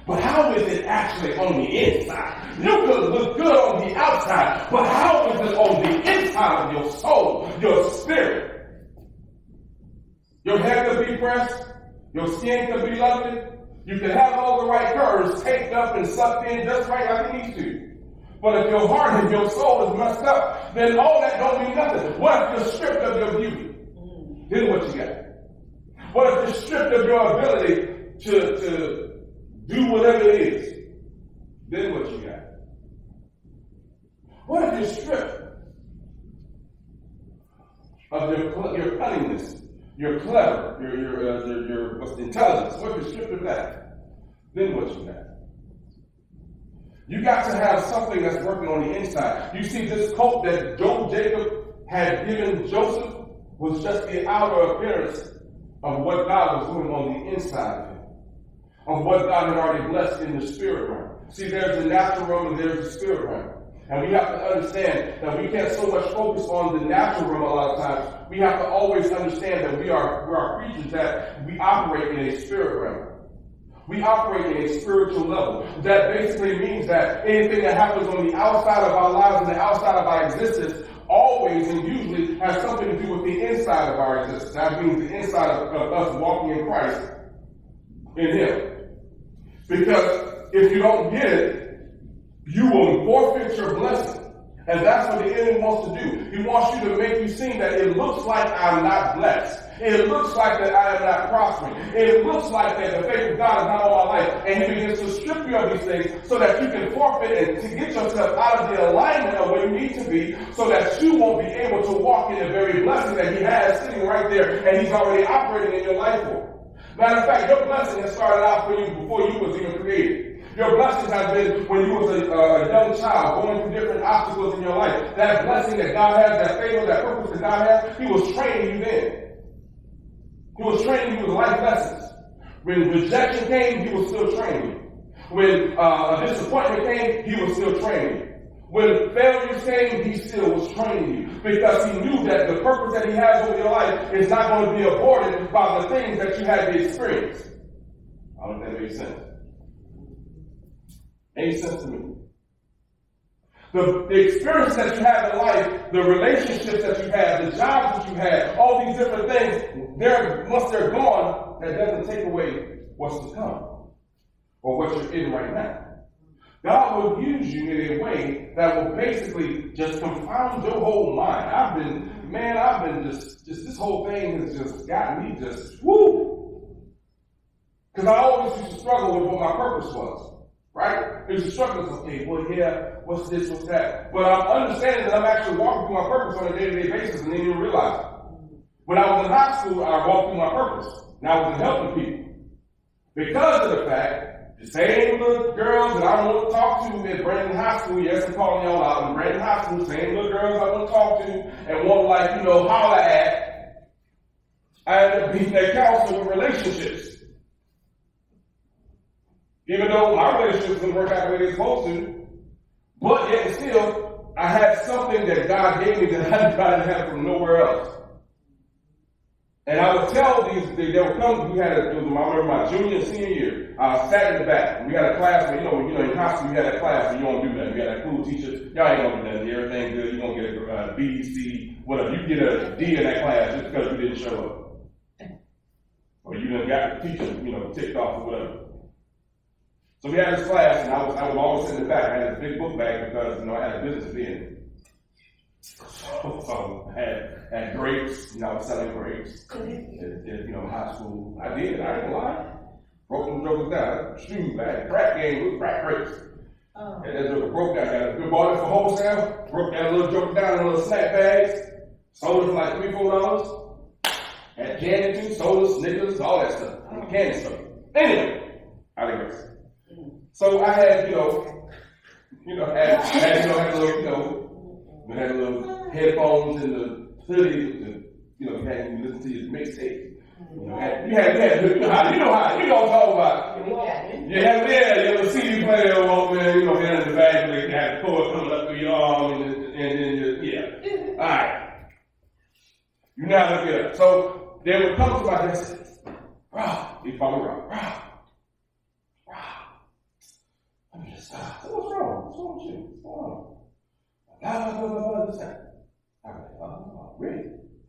But how is it actually on the inside? You could look good on the outside, but how is it on the inside of your soul, your spirit? Your hair could be pressed, your skin could be lovely, you can have all the right curves taped up and sucked in just right like it needs to. But if your heart and your soul is messed up, then all that don't mean nothing. What if you're stripped of your beauty? Then what you got? What if you're stripped of your ability to, to do whatever it is? Then what you got? What if you're stripped of your, your cunningness, your clever, your, your, uh, your, your what's the intelligence? What if you're stripped of that? Then what you got? You got to have something that's working on the inside. You see, this coat that Job Jacob had given Joseph was just the outer appearance of what God was doing on the inside of him, of what God had already blessed in the spirit realm. See, there's the natural realm and there's the spirit realm. And we have to understand that we can't so much focus on the natural realm a lot of times. We have to always understand that we are, we are creatures that we operate in a spirit realm. We operate in a spiritual level. That basically means that anything that happens on the outside of our lives and the outside of our existence always and usually has something to do with the inside of our existence. That means the inside of, of us walking in Christ, in Him. Because if you don't get it, you will forfeit your blessing. And that's what the enemy wants to do. He wants you to make you seem that it looks like I'm not blessed. It looks like that I am not prospering. It looks like that the faith of God is not on my life. And he begins to strip you of these things so that you can forfeit and to get yourself out of the alignment of where you need to be so that you won't be able to walk in the very blessing that he has sitting right there and he's already operating in your life for. Matter of fact, your blessing has started out for you before you was even created. Your blessings have been when you was a, uh, a young child going through different obstacles in your life. That blessing that God has, that favor, that purpose that God has, he was training you then. He was training you with life lessons. When rejection came, he was still training you. When uh, a disappointment came, he was still training you. When failures came, he still was training you. Because he knew that the purpose that he has over your life is not going to be aborted by the things that you had to experience. I don't know if that makes sense. Makes sense to me. The, the experience that you have in life, the relationships that you have, the jobs that you have, all these different things, they're, once they're gone, that doesn't take away what's to come or what you're in right now. God will use you in a way that will basically just confound your whole mind. I've been, man, I've been just, just this whole thing has just gotten me just, whoo! Because I always used to struggle with what my purpose was. Right? There's a struggle. Okay, well, yeah, what's this, what's that? But I'm understanding that I'm actually walking through my purpose on a day-to-day basis and then you realize it. When I was in high school, I walked through my purpose. And I was in helping people. Because of the fact, the same little girls that I want to talk to at Brandon High School, yes, I'm calling y'all out in Brandon High School, same little girls I want to talk to and want to, like, you know, holler at, I ended up being their counselor with relationships. Even though my relationships didn't work out the way they're supposed to, but yet still, I had something that God gave me that I didn't have from nowhere else. And I would tell these, they, they would come, we had a, it was, I remember my junior and senior year, I sat in the back, and we had a class where, you know, you know, in high school, you had a class where you don't do that. You had that cool teacher, y'all ain't gonna do nothing, everything good, you're gonna get a uh, B, C, whatever. You get a D in that class just because you didn't show up. Or you done got the teacher, you know, ticked off or whatever. So we had this class, and I was, I was always in the back. I had this big book bag because, you know, I had a business then. So, so I had, had grapes, you know, I was selling grapes. At, at, you know, high school. I did, I ain't gonna lie. Broke them jokers down. Shoot, I had a crack game with crack grapes. Oh. And that joker broke down. I got bought it for wholesale, broke that little joker down in little snack bags, sold it for like three, four dollars. Had candy too, sodas, Snickers, all that stuff. Oh. Candy stuff. Anyway, I digress. So I had, you know, you know, had, had you know, had a little, you know, we had a little headphones in the hoodie, and, you know, you had you listen to your mixtape. You know, had, you had, you had, you know how, you know how, you know what I'm talking about. You had, yeah, you know, C D player, oh man, you know, hand in the bag, you had the cord coming up through your arm, and and then, yeah. All right. You now look it up. So they would come to my desk, rah, they follow rah, rah. understand. I was like, oh, really?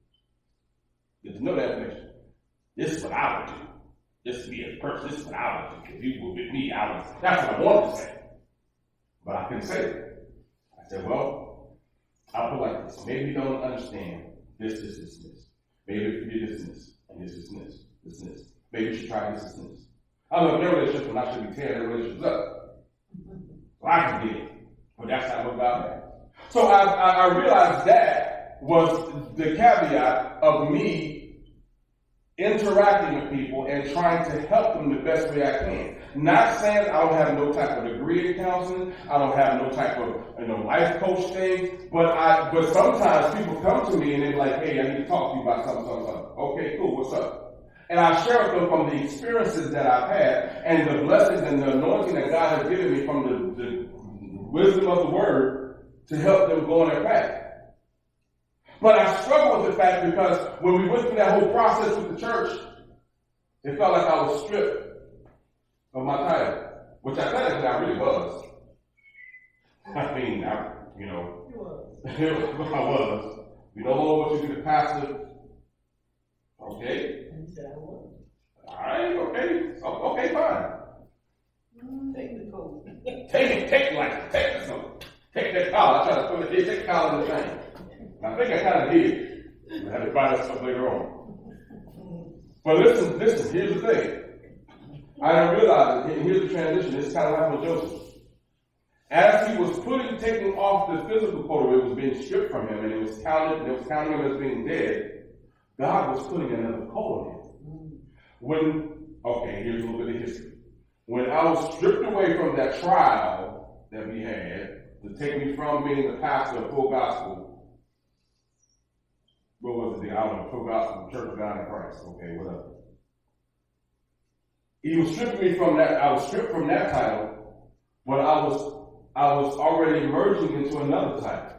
Did you know that information? This is what I would do. This is me as a person. This is what I would do. If you were with me, I would. That's what I wanted to say. But I couldn't say it. I said, well, I'll put it like this. Maybe you don't understand this, this, this, this. Maybe if you did this and this, and this, this, and this, this, and this. Maybe you should try this, this, and this. I don't know if their relationship when I should be tearing their relationships up. So I can get it. But that's not what God had. So I, I, I realized that was the caveat of me interacting with people and trying to help them the best way I can. Not saying I don't have no type of degree in counseling, I don't have no type of you know life coach thing, but I but sometimes people come to me and they're like, hey, I need to talk to you about something, something, something. Okay, cool, what's up? And I share with them from the experiences that I've had and the blessings and the anointing that God has given me from the, the wisdom of the word to help them go on their path. But I struggle with the fact because when we went through that whole process with the church, it felt like I was stripped of my title, which I technically I really was. I mean, I, you know, I was. You no longer want you to be the pastor. Okay. And you said I was. All right, okay. Oh, okay, fine. Mm, take the code. Take it, take it like, take it, so. Take that collar. I tried to put it, take the collar in the thing. I think I kind of did. I had to find that stuff later on. But listen, listen, here's the thing. I didn't realize it. Here's the transition. This is kind of like with Joseph. As he was putting, taking off the physical coat, it was being stripped from him, and it was counted, and it was counting him as being dead. God was putting another coat on him. When, okay, here's a little bit of history. When I was stripped away from that trial that we had to take me from being the pastor of Full Gospel. What was it? I don't know. Full Gospel Church of God in Christ. Okay, whatever. He was stripping me from that. I was stripped from that title, but I was I was already emerging into another title,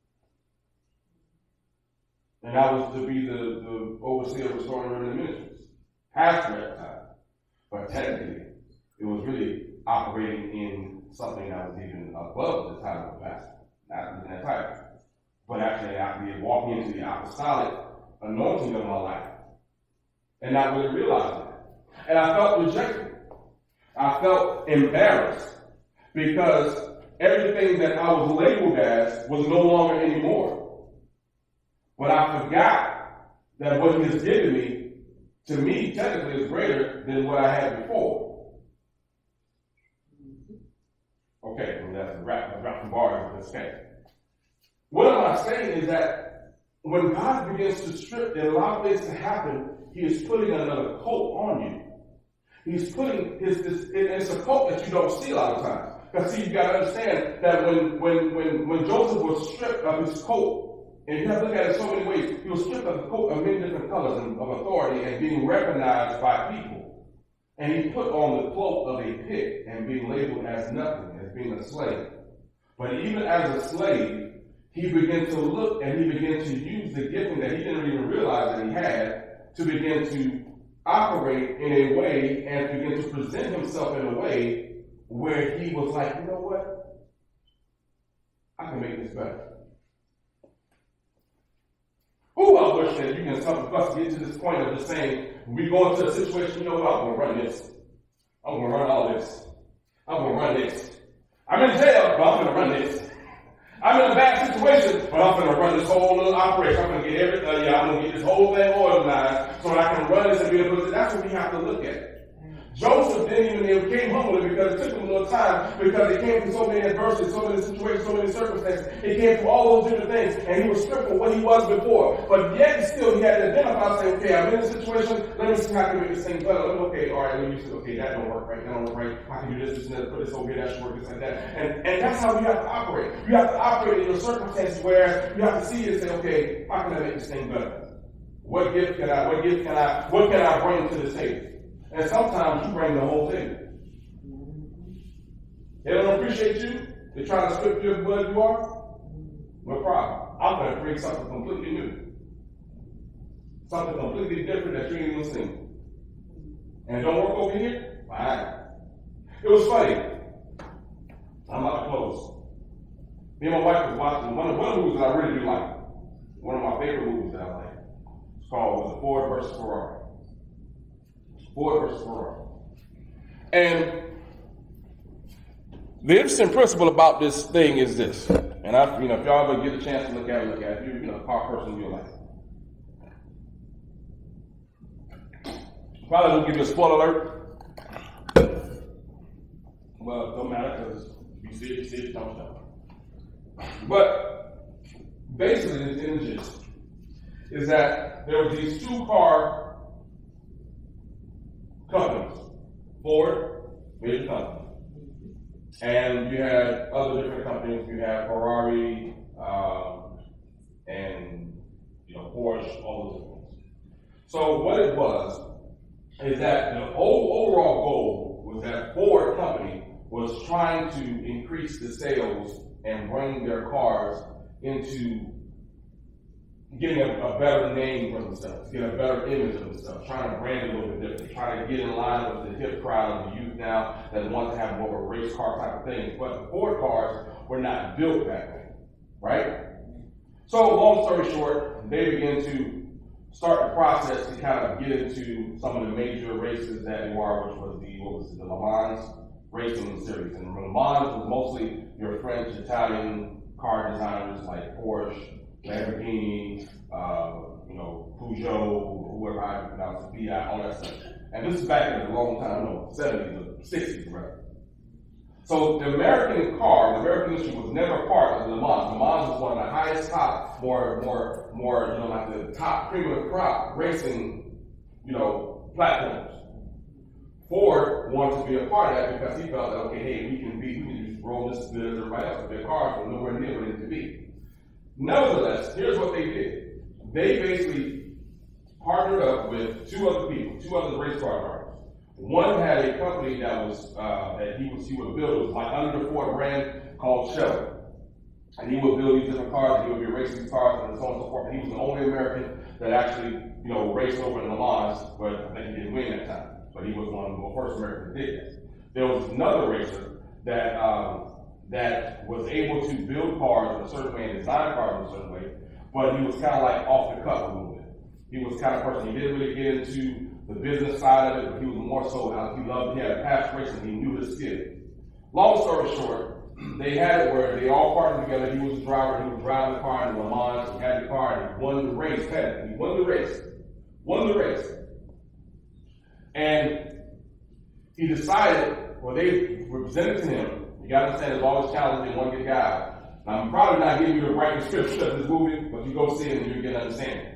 and I was to be the, the overseer of Restoring Remnant Ministries, pastor at the time. But technically, it was really operating in something that was even above the title of pastor, not in that title. But actually, I be walking into the apostolic anointing of my life and not really realizing that. And I felt rejected. I felt embarrassed because everything that I was labeled as was no longer anymore. But I forgot that what he has given me, to me, technically is greater than what I had before. Okay, well, that's a rap, a rap from bars with this case. What am I saying is that when God begins to strip and allow things to happen, he is putting another coat on you. He's putting his, this, it's a coat that you don't see a lot of times. Because see, you got to understand that when, when, when, when Joseph was stripped of his coat, and you have to look at it so many ways, he was stripped of the coat of many different colors and of authority and being recognized by people. And he put on the cloak of a pit and being labeled as nothing, as being a slave. But even as a slave, he began to look and he began to use the gifting that he didn't even realize that he had to begin to operate in a way and begin to present himself in a way where he was like, you know what? I can make this better. Oh, I wish that you can some of us get to this point of just saying, we go into a situation, you know what, I'm going to run this. I'm going to run all this. I'm going to run this. I'm in jail, but I'm going to run this. I'm in a bad situation, but I'm going to run this whole little operation. I'm going to get everything, uh, yeah, I'm going to get this whole thing organized so I can run this and be able to, that's what we have to look at. Joseph didn't even came home with it because it took him a little time because he came through so many adversities, so many situations, so many circumstances. He came through all those different things and he was stripped from what he was before. But yet still he had to identify saying, okay, I'm in this situation, let me see how I can make this thing better. Let me, okay, all right, let me see, okay, that don't work right, that don't work right. I can do this, this, and that, put this over here, that should work, this, like that. And, and that's how you have to operate. You have to operate in your circumstances where you have to see it and say, okay, how can I make this thing better? What gift can I, what gift can I, what can I bring to the table? And sometimes you bring the whole thing. They don't appreciate you. They're trying to strip you of what you are. No problem. I'm going to bring something completely new. Something completely different that you ain't even seen. And it don't work over here? Fine. It was funny. I'm about to close. Me and my wife was watching one of, one of the movies that I really do like. One of my favorite movies that I like. It's called was Ford versus Ferrari. Ford versus Ferrari. And the interesting principle about this thing is this, and I, you know, if y'all ever get a chance to look at it, look at it. If you're, you know, a car person in your life, probably gonna give you a spoiler alert. Well, it don't matter because you see it, you see it, don't know. But basically, the images is that there were these two car companies, Ford, major company. And you had other different companies. You had Ferrari, um, and you know Porsche, all those different ones. So what it was is that the whole overall goal was that Ford company was trying to increase the sales and bring their cars into getting a, a better name for themselves, get a better image of themselves, trying to brand a little bit different, trying to get in line with the hip crowd of the youth now that want to have more of a race car type of thing. But the Ford cars were not built that way, right? So long story short, they began to start the process to kind of get into some of the major races that you are, which was the, what was it, the Le Mans racing series. And Le Mans was mostly your French, Italian car designers like Porsche, Lamborghini, uh, you know, Peugeot, whoever I pronounce it, Fiat, all that stuff. And this is back in a long time, no, seventies or sixties, right? So the American car, the American industry was never part of Le Mans. Le Mans was one of the highest top, more, more, more, you know, like the top cream of the crop racing, you know, platforms. Ford wanted to be a part of that because he felt that, okay, hey, we can be, we can just roll this as good as everybody else with their cars, but nowhere near where they need to be. Nevertheless, here's what they did. They basically partnered up with two other people, two other race car drivers. One had a company that was uh, that he was he would build. It was like under the Ford brand called Shelby, and he would build these different cars. And he would be racing these cars and so on and so forth. And he was the only American that actually you know raced over in Le Mans, but I think he didn't win that time. But he was one of the first Americans that did that. There was another racer that. Um, that was able to build cars in a certain way and design cars in a certain way, but he was kind of like off the cuff a little bit. He was the kind of person, he didn't really get into the business side of it, but he was more so how he loved, he had a passion for racing, he knew his skill. Long story short, they had it where they all partnered together. He was the driver, he was driving the car in Le Mans, he had the car, and he won the race, had he won the race, won the race. And he decided, well, they presented to him. You gotta understand there's always challenges in one good guy. Now, I'm probably not giving you the right description of this movie, but you go see it and you get an understanding.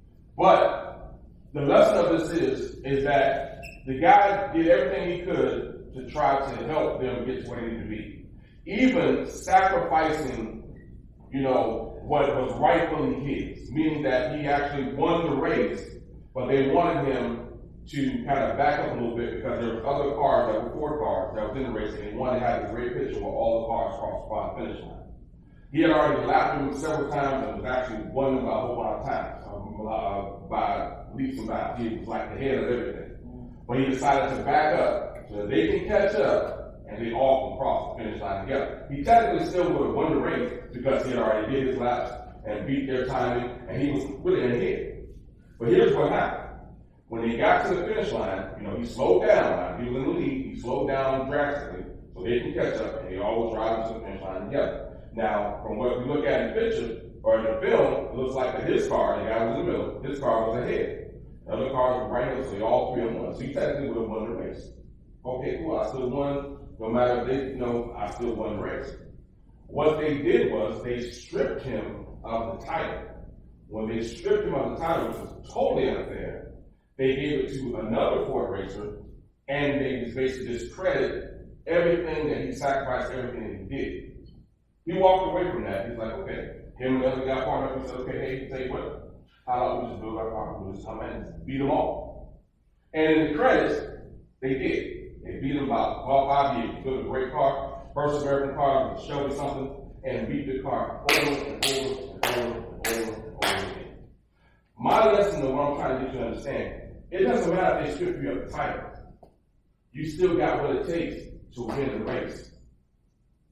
But the lesson of this is, is that the guy did everything he could to try to help them get to where they need to be. Even sacrificing, you know, what was rightfully his, meaning that he actually won the race, but they wanted him to kind of back up a little bit because there were other cars that were Ford cars that was in the race, and he wanted to have a great picture where all the cars crossed the finish line. He had already lapped him several times and was actually won them by a whole lot of times, um, uh, by leaps and bounds. He was like the head of everything. But he decided to back up so that they can catch up and they all can cross the finish line together. He technically still would have won the race because he had already did his laps and beat their timing, and he was really ahead. But here's what happened. When he got to the finish line, you know, he slowed down. He was in the lead. He slowed down drastically so they can catch up, and they all was driving to the finish line together. Now, from what we look at in the picture, or in the film, it looks like that his car, the guy was in the middle, his car was ahead. The other cars were right here, so they all three on one. So he technically would have won the race. Okay, cool, I still won. No matter if they, you know, I still won the race. What they did was they stripped him of the title. When they stripped him of the title, which was totally unfair, they gave it to another Ford racer, and they just basically discredited everything that he sacrificed, everything that he did. He walked away from that. He's like, okay. Him and the other guy partnered up. He said, okay, hey, tell you what, how about we just build our car, we'll just come in and beat them all. And in the credits, they did. They beat them about all five years. Built a great car, first American car, Shelby something, and beat the car over and over and over and over and over again. My lesson of what I'm trying to get you to understand, it doesn't matter if they strip you of the title. You still got what it takes to win the race.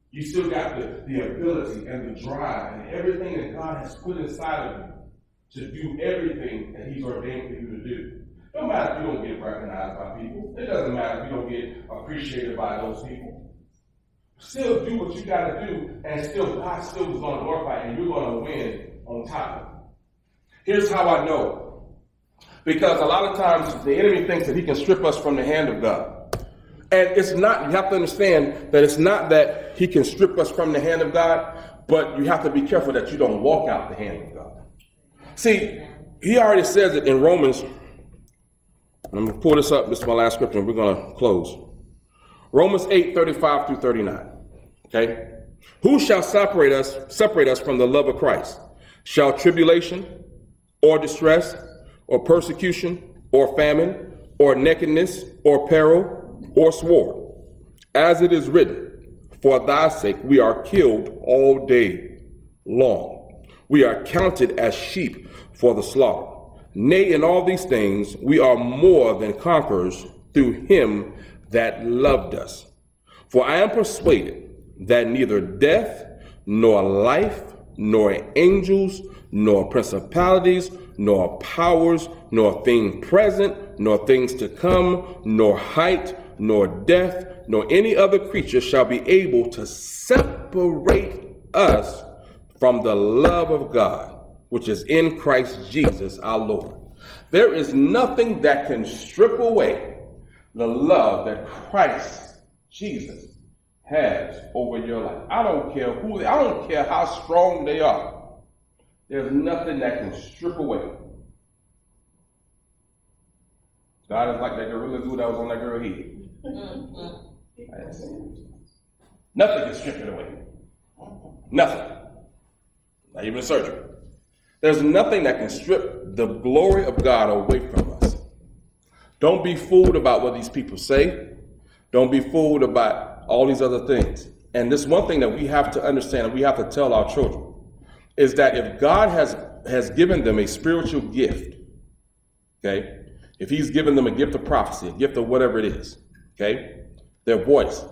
You still got the, the ability and the drive and everything that God has put inside of you to do everything that he's ordained for you to do. No matter if you don't get recognized by people. It doesn't matter if you don't get appreciated by those people. Still do what you got to do, and still God still is going to glorify, and you're going to win on top of it. Here's how I know. Because a lot of times the enemy thinks that he can strip us from the hand of God. And it's not, you have to understand that it's not that he can strip us from the hand of God, but you have to be careful that you don't walk out the hand of God. See, he already says it in Romans. I'm going to pull this up. This is my last scripture, and we're going to close. Romans eight, thirty-five through thirty-nine. Okay? Who shall separate us, separate us from the love of Christ? Shall tribulation, or distress, or persecution, or famine, or nakedness, or peril, or sword? As it is written, for thy sake we are killed all day long. We are counted as sheep for the slaughter. Nay, in all these things we are more than conquerors through him that loved us. For I am persuaded that neither death, nor life, nor angels, nor principalities, nor powers, nor things present, nor things to come, nor height, nor death, nor any other creature shall be able to separate us from the love of God, which is in Christ Jesus our Lord. There is nothing that can strip away the love that Christ Jesus has over your life. I don't care who, I don't care how strong they are. There's nothing that can strip away. God is like that gorilla glue that was on that girl's head. Nothing can strip it away. Nothing. Not even surgery. There's nothing that can strip the glory of God away from us. Don't be fooled about what these people say. Don't be fooled about all these other things. And this one thing that we have to understand, and we have to tell our children, is that if God has, has given them a spiritual gift, okay, if he's given them a gift of prophecy, a gift of whatever it is, okay, their voice,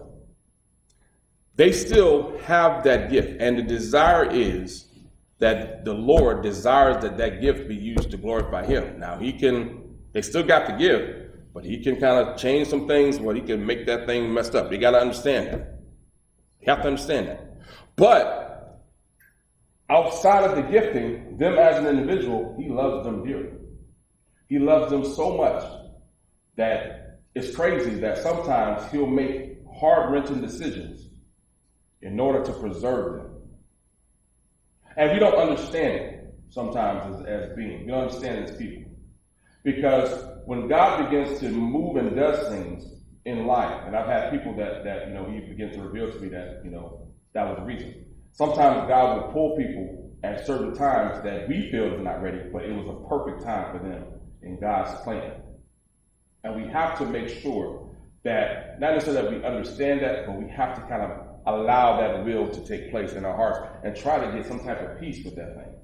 they still have that gift. And the desire is that the Lord desires that that gift be used to glorify him. Now, he can, they still got the gift, but he can kind of change some things where he can make that thing messed up. You got to understand that. You have to understand that. But outside of the gifting, them as an individual, he loves them dearly. He loves them so much that it's crazy that sometimes he'll make heart-wrenching decisions in order to preserve them. And we don't understand it sometimes as, as beings. We don't understand it as people. Because when God begins to move and does things in life, and I've had people that, that you know, he begins to reveal to me that, you know, that was the reason. Sometimes God will pull people at certain times that we feel is not ready, but it was a perfect time for them in God's plan. And we have to make sure that, not necessarily that we understand that, but we have to kind of allow that will to take place in our hearts and try to get some type of peace with that thing.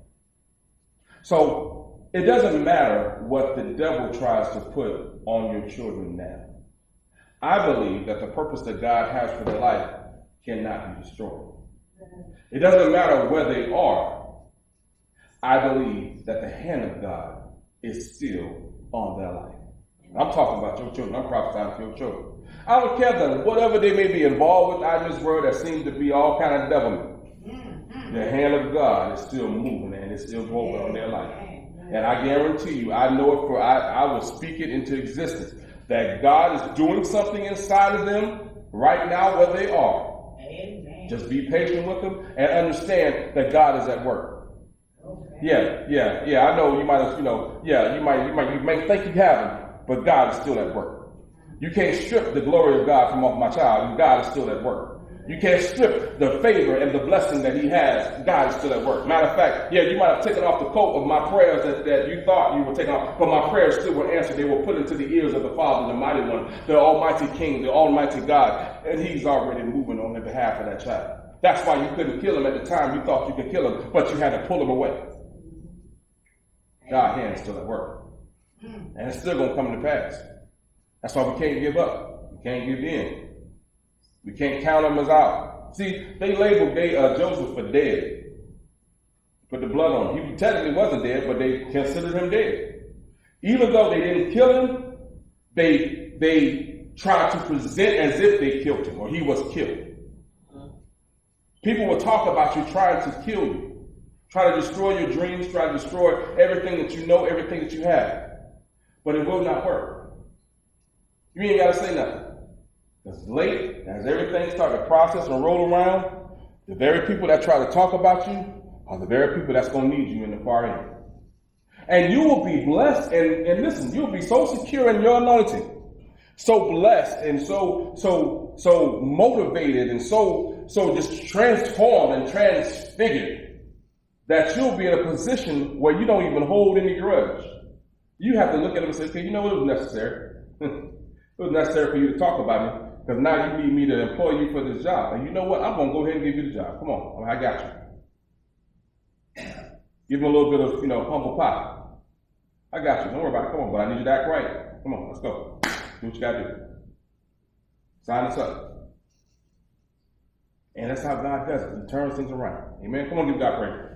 So it doesn't matter what the devil tries to put on your children now. I believe that the purpose that God has for their life cannot be destroyed. It doesn't matter where they are. I believe that the hand of God is still on their life. I'm talking about your children. I'm prophesying to your children. I don't care that whatever they may be involved with out in this world that seems to be all kind of devilment. The hand of God is still moving and it's still moving on their life. And I guarantee you, I know it for, I, I will speak it into existence, that God is doing something inside of them right now where they are. Amen. Just be patient with them and understand that God is at work. Okay. Yeah, yeah, yeah. I know you might have, you know, yeah, you might, you might, you may think you haven't, but God is still at work. You can't strip the glory of God from off my child, and God is still at work. You can't strip the favor and the blessing that he has. God is still at work. Matter of fact, yeah, you might have taken off the coat of my prayers that, that you thought you were taking off, but my prayers still were answered. They were put into the ears of the Father, the Mighty One, the Almighty King, the Almighty God, and he's already moving on the behalf of that child. That's why you couldn't kill him at the time you thought you could kill him, but you had to pull him away. God's hand is still at work. And it's still going to come to pass. That's why we can't give up. We can't give in. We can't count them as out. See, they labeled they, uh, Joseph for dead. Put the blood on him. He technically wasn't dead, but they considered him dead. Even though they didn't kill him, they they tried to present as if they killed him or he was killed. People will talk about you trying to kill you, try to destroy your dreams, try to destroy everything that you know, everything that you have. But it will not work. You ain't got to say nothing. Because late, as everything starts to process and roll around, the very people that try to talk about you are the very people that's going to need you in the far end. And you will be blessed, and, and listen, you'll be so secure in your anointing, so blessed and so so so motivated and so so just transformed and transfigured that you'll be in a position where you don't even hold any grudge. You have to look at them and say, okay, you know what, it was necessary. It was necessary for you to talk about me, because now you need me to employ you for this job. And you know what? I'm going to go ahead and give you the job. Come on, I got you. Give him a little bit of, you know, humble pie. I got you. Don't worry about it. Come on, but I need you to act right. Come on, let's go. Do what you got to do. Sign us up. And that's how God does it. He turns things around. Amen. Come on, give God praise.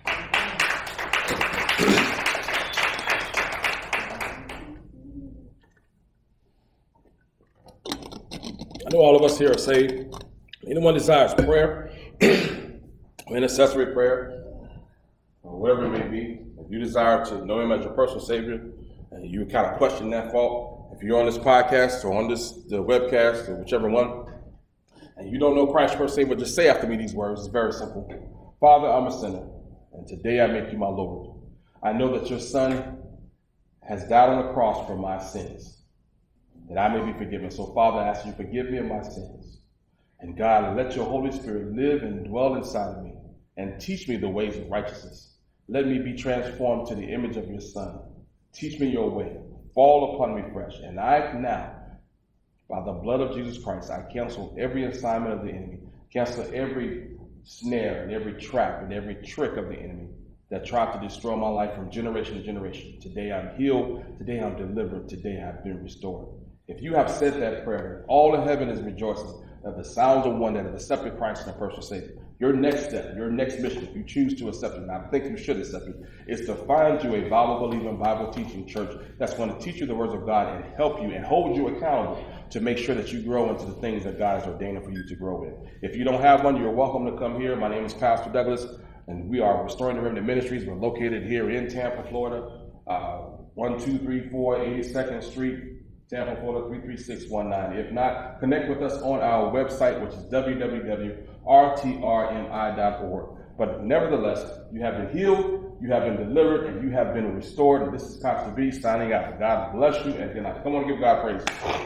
I know all of us here are saved. Anyone desires prayer, or intercessory prayer, or whatever it may be, if you desire to know him as your personal Savior, and you kind of question that fault, if you're on this podcast or on this the webcast or whichever one, and you don't know Christ first Savior, just say after me these words. It's very simple. Father, I'm a sinner, and today I make you my Lord. I know that your Son has died on the cross for my sins, that I may be forgiven. So, Father, I ask you to forgive me of my sins. And God, let your Holy Spirit live and dwell inside of me and teach me the ways of righteousness. Let me be transformed to the image of your Son. Teach me your way. Fall upon me fresh. And I now, by the blood of Jesus Christ, I cancel every assignment of the enemy, cancel every snare and every trap and every trick of the enemy that tried to destroy my life from generation to generation. Today I'm healed. Today I'm delivered. Today I've been restored. If you have said that prayer, all of heaven is rejoicing at the sounds of one that has accepted Christ and a personal Savior. Your next step, your next mission, if you choose to accept it, and I think you should accept it, is to find you a Bible-believing, Bible-teaching church that's going to teach you the words of God and help you and hold you accountable to make sure that you grow into the things that God has ordained for you to grow in. If you don't have one, you're welcome to come here. My name is Pastor Douglas, and we are Restoring the Remnant Ministries. We're located here in Tampa, Florida, uh, one two three four eighty-second Street, Tampa, Florida, three three six one nine. If not, connect with us on our website, which is w w w dot r t r m i dot org. But nevertheless, you have been healed, you have been delivered, and you have been restored. And this is Pastor B signing out. God bless you, and good night. Come on, give God praise.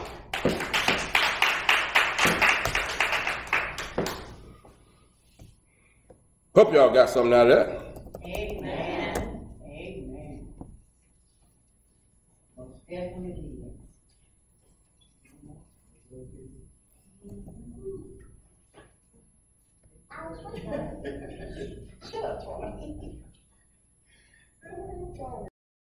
Hope y'all got something out of that. Amen. Amen. Most definitely did. Shut up, Tony.